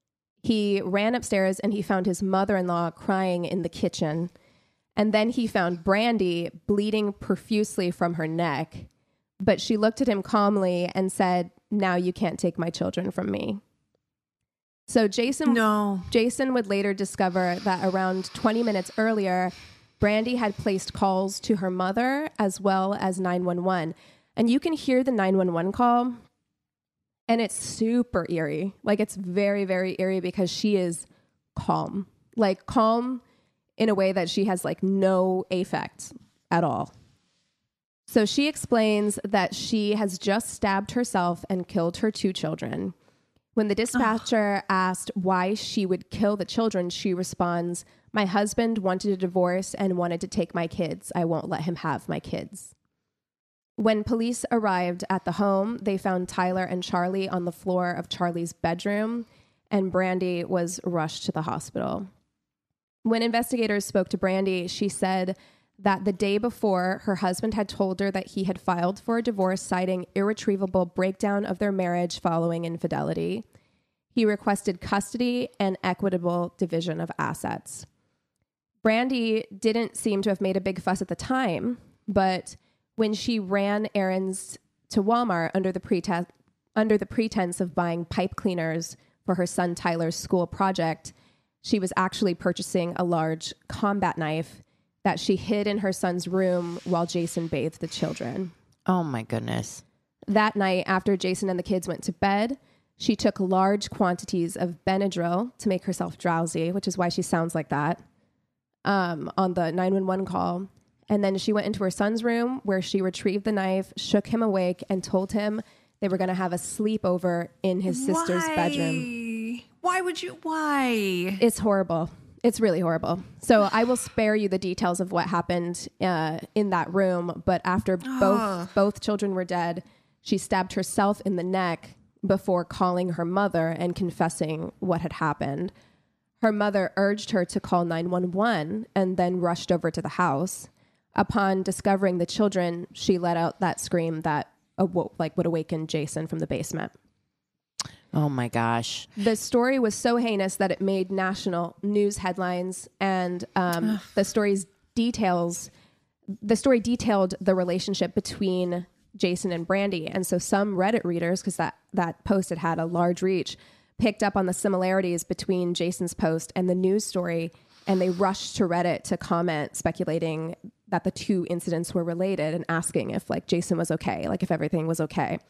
He ran upstairs and he found his mother-in-law crying in the kitchen. And then he found Brandy bleeding profusely from her neck. But she looked at him calmly and said, "Now you can't take my children from me." So Jason, No. Jason would later discover that around twenty minutes earlier, Brandy had placed calls to her mother as well as nine one one. And you can hear the nine one one call, and it's super eerie. Like, it's very, very eerie because she is calm. Like, calm in a way that she has, like, no affect at all. So she explains that she has just stabbed herself and killed her two children. When the dispatcher asked why she would kill the children, she responds, "My husband wanted a divorce and wanted to take my kids. I won't let him have my kids." When police arrived at the home, they found Tyler and Charlie on the floor of Charlie's bedroom, and Brandy was rushed to the hospital. When investigators spoke to Brandy, she said that the day before, her husband had told her that he had filed for a divorce, citing irretrievable breakdown of their marriage following infidelity. He requested custody and equitable division of assets. Brandy didn't seem to have made a big fuss at the time, but when she ran errands to Walmart under the pretense under the pretense of buying pipe cleaners for her son Tyler's school project, she was actually purchasing a large combat knife that she hid in her son's room while Jason bathed the children. Oh my goodness. That night, after Jason and the kids went to bed, she took large quantities of Benadryl to make herself drowsy, which is why she sounds like that, um, on the nine one one call. And then she went into her son's room where she retrieved the knife, shook him awake, and told him they were going to have a sleepover in his sister's Why? bedroom. Why would you? Why? It's horrible. It's really horrible. So I will spare you the details of what happened uh, in that room. But after both both children were dead, she stabbed herself in the neck before calling her mother and confessing what had happened. Her mother urged her to call nine one one and then rushed over to the house. Upon discovering the children, she let out that scream that awo- like would awaken Jason from the basement. Oh my gosh. The story was so heinous that it made national news headlines, and um, the story's details, the story detailed the relationship between Jason and Brandy. And so some Reddit readers, because that, that post had had a large reach, picked up on the similarities between Jason's post and the news story, and they rushed to Reddit to comment, speculating that the two incidents were related and asking if like Jason was okay, like if everything was okay.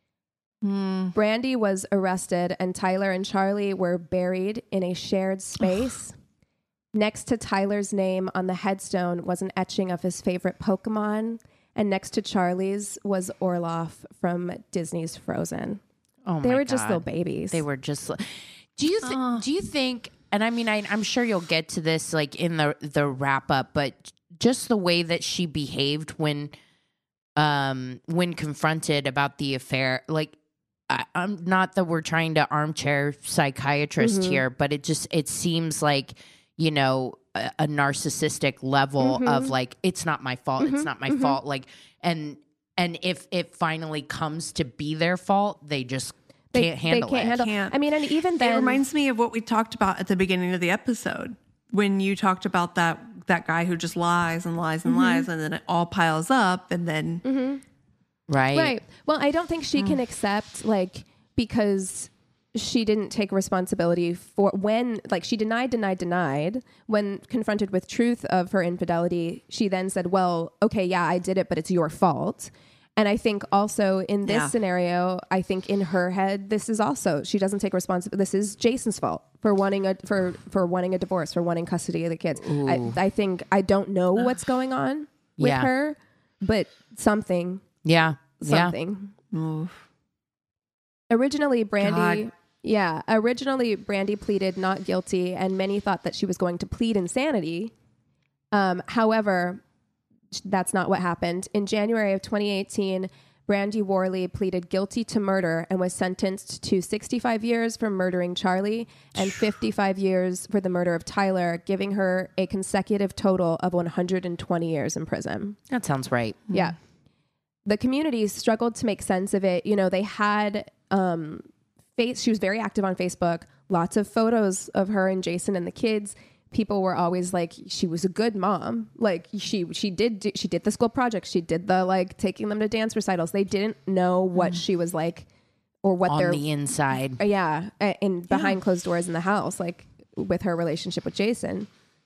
Mm. Brandy was arrested and Tyler and Charlie were buried in a shared space. Next to Tyler's name on the headstone was an etching of his favorite Pokemon, and next to Charlie's was Orloff from Disney's Frozen. Oh my They were God. just little babies. They were just. Do you th- Oh. do you think? And I mean, I, I'm sure you'll get to this like in the the wrap up, but just the way that she behaved when, um, when confronted about the affair, like. I, I'm not that we're trying to armchair psychiatrist Mm-hmm. here, but it just it seems like, you know, a, a narcissistic level Mm-hmm. of like, it's not my fault, it's not my mm-hmm. fault, like, and and if it finally comes to be their fault, they just They can't handle they can't it. handle. Can't. I mean, and even then, It reminds me of what we talked about at the beginning of the episode when you talked about that that guy who just lies and lies and lies, and then it all piles up, and then right? right. Well, I don't think she can accept like because she didn't take responsibility for when like she denied, denied, denied. When confronted with truth of her infidelity, she then said, "Well, okay, yeah, I did it, but it's your fault." And I think also in this Yeah. scenario, I think in her head, this is also she doesn't take responsibility. This is Jason's fault for wanting a for for wanting a divorce, for wanting custody of the kids. I, I think I don't know what's going on with Yeah. her, but something, Yeah, something. Oof. Originally, Brandy. God. Yeah, originally Brandy pleaded not guilty, and many thought that she was going to plead insanity. Um, however, that's not what happened. In January of twenty eighteen, Brandy Worley pleaded guilty to murder and was sentenced to sixty-five years for murdering Charlie and fifty-five years for the murder of Tyler, giving her a consecutive total of one hundred twenty years in prison. yeah, that sounds right. Yeah. The community struggled to make sense of it. You know, they had, um, face, she was very active on Facebook, lots of photos of her and Jason and the kids. People were always like, she was a good mom. Like she, she did, do, she did the school project. She did the, like taking them to dance recitals. They didn't know what she was like or what On their, the inside, yeah, a- in behind closed doors in the house, like with her relationship with Jason.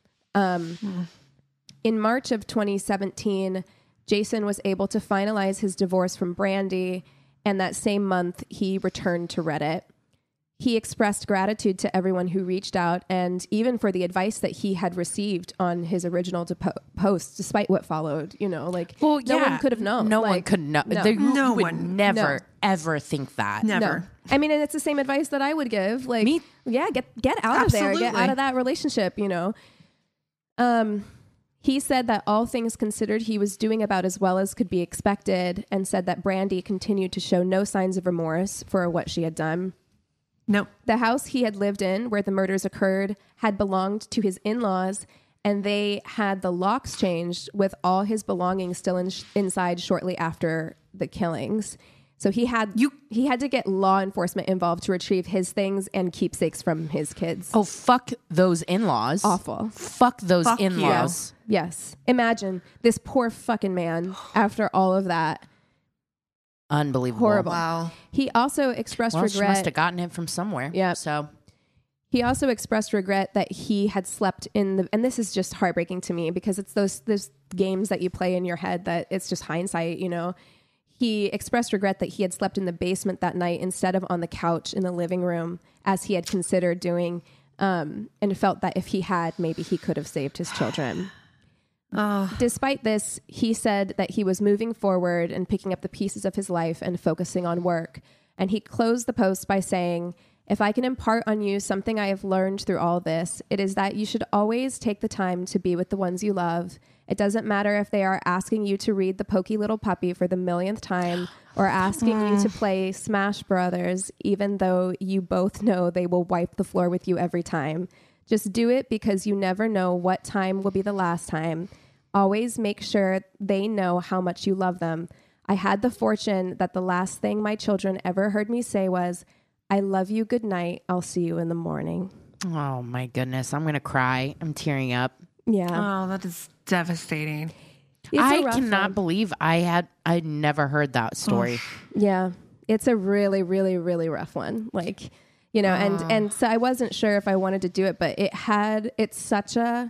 Um, in March of twenty seventeen, Jason was able to finalize his divorce from Brandy, and that same month he returned to Reddit. He expressed gratitude to everyone who reached out and even for the advice that he had received on his original depo- post, despite what followed, you know, like well, no yeah, one could have known. No one Like, could know. no. They- you No would one. never No. ever think that. Never. No. I mean, and it's the same advice that I would give. Like, Me- yeah, get get out of there, get Absolutely. out of that relationship. You know. Um, he said that all things considered, he was doing about as well as could be expected, and said that Brandy continued to show no signs of remorse for what she had done. Nope. The house he had lived in, where the murders occurred, had belonged to his in-laws, and they had the locks changed with all his belongings still in, inside shortly after the killings. So he had You- he had to get law enforcement involved to retrieve his things and keepsakes from his kids. Oh, fuck those in-laws. Awful. Fuck those Fuck you. in-laws. Yes. Imagine this poor fucking man after all of that. Unbelievable. Horrible. Wow. He also expressed Well, she regret. must have gotten it from somewhere. Yeah. So He also expressed regret that he had slept in the, and this is just heartbreaking to me because it's those those games that you play in your head that it's just hindsight, you know. He expressed regret that he had slept in the basement that night instead of on the couch in the living room, as he had considered doing, um, and felt that if he had, maybe he could have saved his children. Oh, Despite this, he said that he was moving forward and picking up the pieces of his life and focusing on work. And he closed the post by saying, "If I can impart on you something I have learned through all this, it is that you should always take the time to be with the ones you love. It doesn't matter if they are asking you to read The Pokey Little Puppy for the millionth time or asking you to play Smash Brothers, even though you both know they will wipe the floor with you every time. Just do it because you never know what time will be the last time. Always make sure they know how much you love them. I had the fortune that the last thing my children ever heard me say was, 'I love you, good night, I'll see you in the morning.'" oh my goodness, I'm gonna cry. I'm tearing up. Yeah. oh, that is devastating. It's a I rough cannot one. believe I had I never heard that story. Yeah. It's a really, really, really rough one. Like, you know, and, and so I wasn't sure if I wanted to do it, but it had, it's such a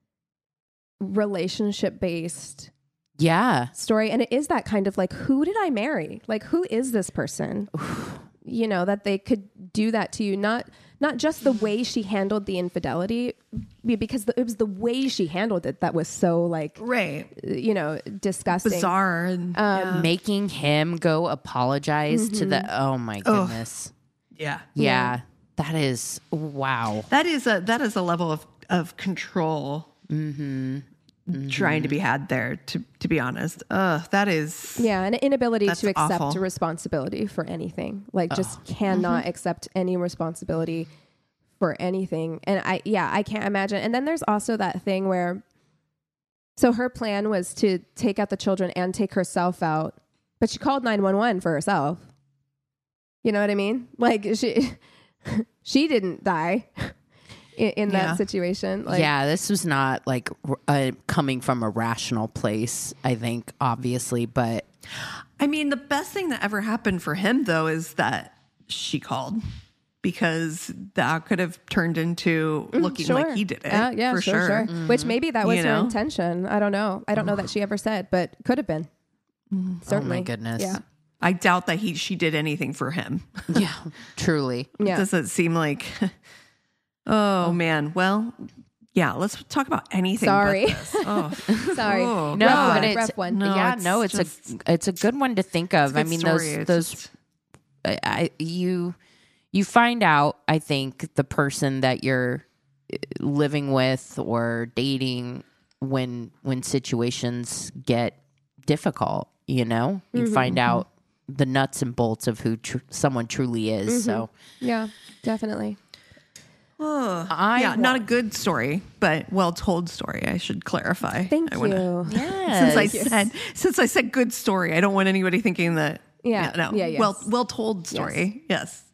relationship based Yeah. story. And it is that kind of like, who did I marry? Like, who is this person? You know, that they could do that to you. Not, not just the way she handled the infidelity, because the, it was the way she handled it that was so like, Right. you know, disgusting. Bizarre. And, yeah. Making him go apologize to the oh my goodness. yeah. Yeah. That is wow. That is a that is a level of, of control trying to be had there, to to be honest. Ugh, that is Yeah, an inability That's to accept awful. responsibility for anything. Like just cannot accept any responsibility for anything. And I yeah, I can't imagine. And then there's also that thing where so her plan was to take out the children and take herself out, but she called nine one one for herself. You know what I mean? Like she she didn't die in, in Yeah. that situation. Like, yeah, this was not like r- uh, coming from a rational place, I think, obviously, but I mean, the best thing that ever happened for him though is that she called, because that could have turned into looking sure. like he did it. Uh, yeah, for sure, sure. sure. Which maybe that was You her know? intention. I don't know. I don't know that she ever said, but could have been. Certainly. oh my goodness. Yeah. I doubt that he she did anything for him. Yeah, truly. Yeah. Doesn't seem like. Oh man. Well, yeah. Let's talk about anything. Sorry. But this. Oh, Sorry. Oh, No, rough God. one, but it's rough one. No, yeah, it's no, it's just- a it's a good one to think of. It's a I good mean, story. those It's those just- I, I you you find out, I think, the person that you're uh, living with or dating when when situations get difficult, you know? You find out the nuts and bolts of who tr- someone truly is. So Yeah, definitely. oh. I yeah, wa- not a good story, but well told story. I should clarify. Thank I you. wanna- Yes. Since I said since I said good story, I don't want anybody thinking that. Yeah, no. yeah, yes. Well, well told story. Yes.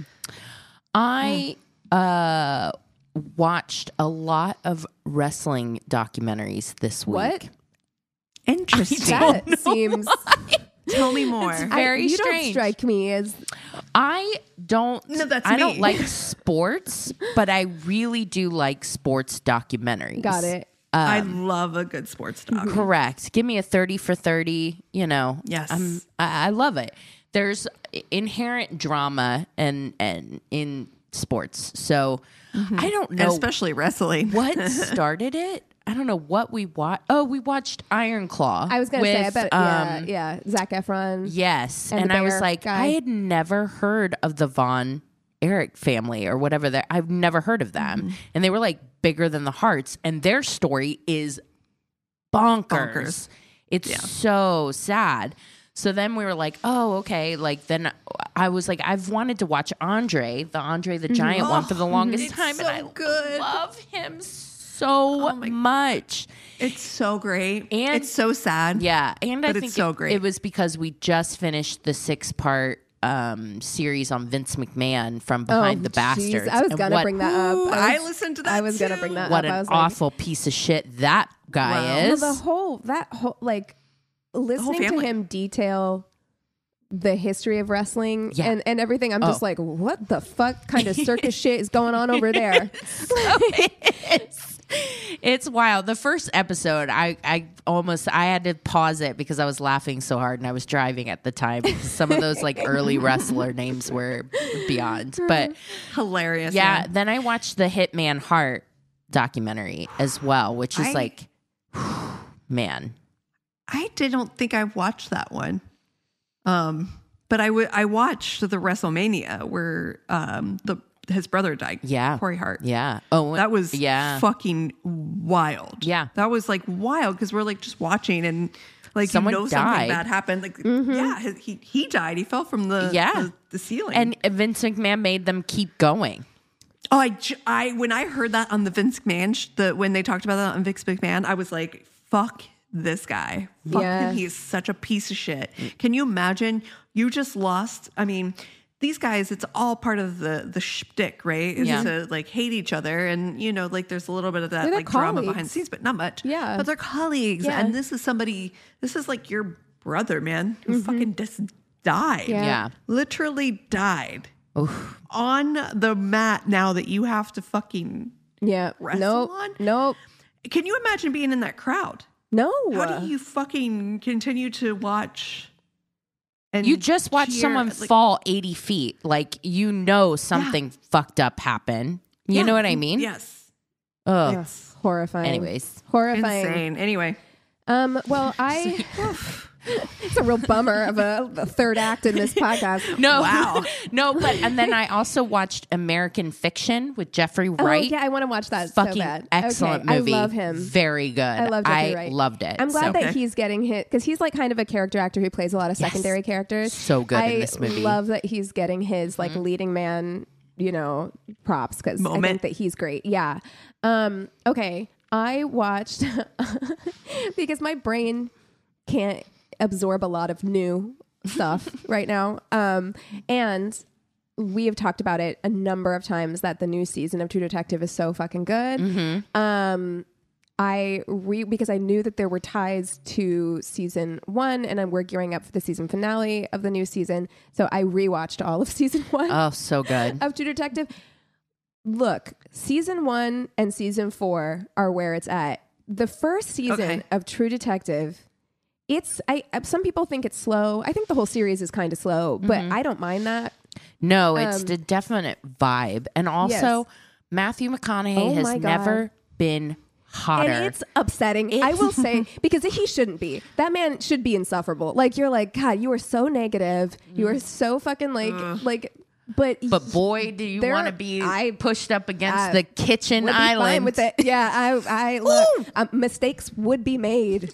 I uh watched a lot of wrestling documentaries this week. What? Interesting. That seems Tell me more. It's very I, you don't strange. strike me as I don't. No, that's I don't me. like sports, but I really do like sports documentaries. got it. I love a good sports doc. Correct. Give me a thirty for thirty. You know. Yes. I'm, I, I love it. There's inherent drama and and in sports, so I don't And know especially wrestling. what started it. I don't know what we watched. Oh, we watched Iron Claw. I was going to say, I with, bet, um, yeah, yeah. Zac Efron. Yes. And And, the I was bear like, guy. I had never heard of the Von Erich family or whatever. They're, I've never heard of them. Mm-hmm. And they were like bigger than the Hearts. And their story is bonkers. Bonkers. It's so sad. So then we were like, oh, okay. Like then I was like, I've wanted to watch Andre, the Andre the Giant one for the longest it's time. so and I good. love him so much. It's so great. And- it's so sad. Yeah, and I But it's think so it, great. it was because we just finished the six part um, series on Vince McMahon from Behind the jeez. Bastards. I was And going to what- bring that up. Ooh, was- I listened to that I was going to too. bring that What up. I an was like, awful piece of shit that guy Wow. well, is. the whole, that whole, like, listening to family. him detail the history of wrestling Yeah. and, and everything, I'm just Oh. like, what the fuck kind of circus shit is going on over there? it's, it's wild. The first episode, I, I almost I had to pause it because I was laughing so hard and I was driving at the time. Because some of those like early wrestler names were beyond. But Hilarious. yeah, man. then I watched the Hitman Heart documentary as well, which is I- like, man. I didn't think I watched that one. Um, but I would I watched the WrestleMania where um the his brother died. Yeah. Corey Hart. Yeah. Oh, That was yeah. fucking wild. Yeah. That was like wild because we're like just watching and like Someone you know died. something bad happened. Like yeah, his- he he died. He fell from the Yeah. the, the ceiling. And Vince McMahon made them keep going. oh, I, j- I when I heard that on the Vince McMahon sh- the when they talked about that on Vince McMahon, I was like, fuck this guy. Fuck Yeah. him. He's such a piece of shit. Can you imagine? You just lost. I mean, these guys, it's all part of the the shtick, right? Is Yeah. to like hate each other, and you know, like there's a little bit of that They're like drama colleagues. behind the scenes, but not much. Yeah. but they're colleagues, Yeah. and this is somebody. This is like your brother, man, who fucking just died. Yeah. Yeah. literally died Oof. on the mat. Now that you have to fucking Yeah. wrestle Nope. on. Nope. Can you imagine being in that crowd? No. How do you fucking continue to watch? And You just watch cheer? someone Like, fall eighty feet. Like, you know something fucked up happened. You yeah, know what I mean? Yes. Ugh. Ugh, horrifying. Anyways. Horrifying. Insane. Anyway. Um, well, I, it's a real bummer of a, a third act in this podcast. No. Wow. No, but, and then I also watched American Fiction with Jeffrey Oh, Wright. yeah, I want to watch that Fucking so bad. excellent Okay, movie. I love him. Very good. I love Jeffrey I Wright. loved it. I'm glad So- that Okay. he's getting hit because he's like kind of a character actor who plays a lot of Yes. secondary characters. So good I in this movie. love that he's getting his like leading man, you know, props because I Moment. think that he's great. Yeah. Um, okay. I watched because my brain can't absorb a lot of new stuff right now. Um, and we have talked about it a number of times that the new season of True Detective is so fucking good. Mm-hmm. Um, I re because I knew that there were ties to season one, and then we're gearing up for the season finale of the new season. So I rewatched all of season one Oh, so good. of True Detective. Look, season one and season four are where it's at. The first season Okay. of True Detective, it's I some people think it's slow. I think the whole series is kind of slow, but I don't mind that. No, it's Um, the definite vibe. And also, Yes. Matthew McConaughey Oh has my God. never been hotter. And it's upsetting. I will say, because he shouldn't be. That man should be insufferable. Like, you're like, God, you are so negative. You are so fucking like, like, but but boy, do you There- want to be I- pushed up against I the kitchen would be island. fine with it. Yeah, I, I look, um, mistakes would be made.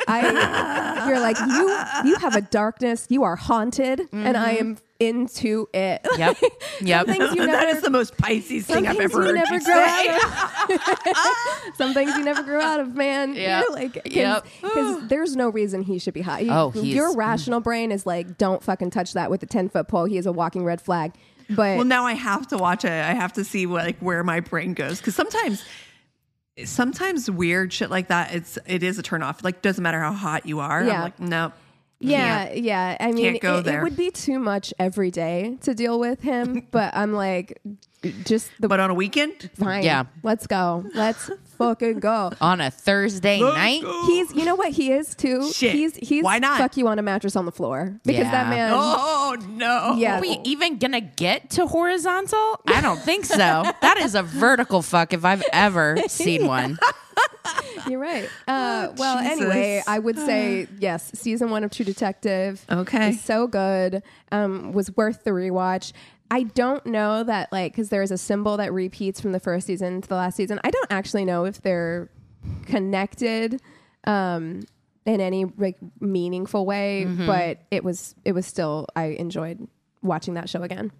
I, you're like you. You have a darkness. You are haunted, and I am into it. Yep. Yep. Some things you that never. is the most Pisces Some thing I've things ever you heard never you grow say. out of. Some things you never grow out of, man. Yep. You're like, Yep. because there's no reason he should be hot. You- Oh, he's- your rational brain is like, don't fucking touch that with a ten foot pole. He is a walking red flag. But Well, now I have to watch it. I have to see what, like where my brain goes, because sometimes, sometimes weird shit like that, it's it is a turn off. Like doesn't matter how hot you are. Yeah. I'm like, no. yeah, yeah. I mean, Can't go it, it there. would be too much every day to deal with him. But I'm like, just the But on a weekend, fine. Yeah. Let's go. Let's fucking go. On a Thursday night. He's, you know what he is too. Shit. He's, he's Why not? fuck you on a mattress on the floor because Yeah. that man. oh no. Yeah. Are we even gonna get to horizontal? I don't think so. That is a vertical fuck if I've ever seen one. You're right. Uh, well, Jesus. anyway, I would say yes. Season one of True Detective. Okay. is so good. Um, was worth the rewatch. I don't know that like because there is a symbol that repeats from the first season to the last season. I don't actually know if they're connected um, in any like meaningful way, Mm-hmm. but it was it was still I enjoyed watching that show again.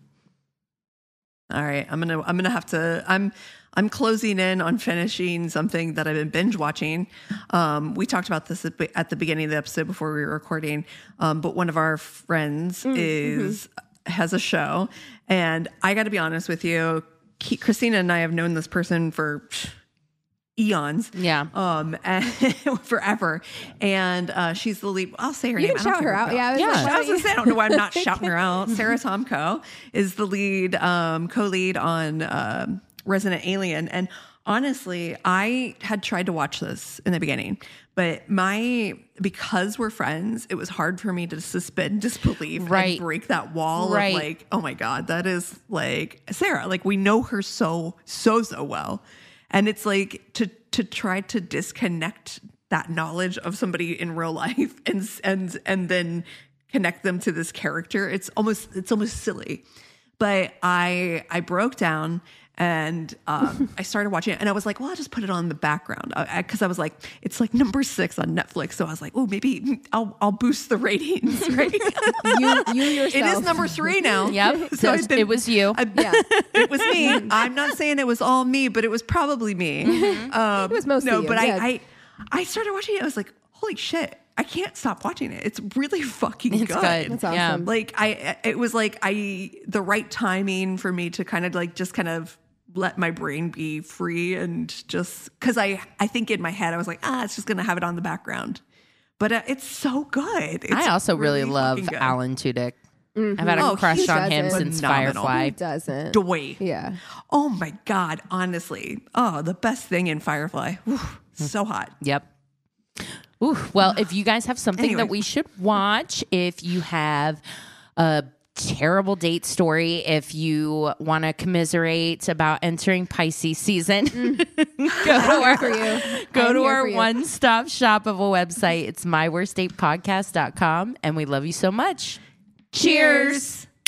All right, I'm gonna I'm gonna have to I'm I'm closing in on finishing something that I've been binge watching. Um, we talked about this at, be- at the beginning of the episode before we were recording, um, but one of our friends is has a show, and I got to be honest with you, Ke- Christina and I have known this person for eons. Yeah. Um, and forever. And uh, she's the lead. I'll say her You name. can I don't shout her care out. about- Yeah, I was Yeah. like, I why was don't gonna say, I don't know why I'm not shouting her out. Sarah Tomko is the lead, um, co-lead on um, Resident Alien. And honestly, I had tried to watch this in the beginning, but my because we're friends, it was hard for me to suspend disbelief Right. and break that wall Right. of like, oh my God, that is like Sarah. Like we know her so, so, so well. And it's like to to try to disconnect that knowledge of somebody in real life and and and then connect them to this character. It's almost it's almost silly. But I I broke down and um, I started watching it, and I was like, well, I'll just put it on the background because I, I, I was like, it's like number six on Netflix, so I was like, oh, maybe I'll I'll boost the ratings, right? you you yourself. It is number three now. Yep. So I've been- it was you. I- Yeah. it was me. I'm not saying it was all me, but it was probably me. Um, It was mostly no, you, but yes. I, I I started watching it. I was like, holy shit! I can't stop watching it. It's really fucking It's good. good. That's Yeah. awesome. Like I, it was like I, the right timing for me to kind of like just kind of let my brain be free and just because I, I think in my head I was like, ah, it's just gonna have it on the background, but uh, it's so good. It's I also really, love fucking good. Alan Tudyk. I've had a Oh, crush he on him doesn't. since Phenomenal. Firefly. Who doesn't? Doi. Yeah. Oh my god! Honestly, oh, the best thing in Firefly. Whew, so hot. Yep. Ooh, well, if you guys have something Anyway. that we should watch, if you have a terrible date story, if you want to commiserate about entering Pisces season, go to our, For you. go I'm to here our for you. one-stop shop of a website. It's my worst date podcast dot com, and we love you so much. Cheers.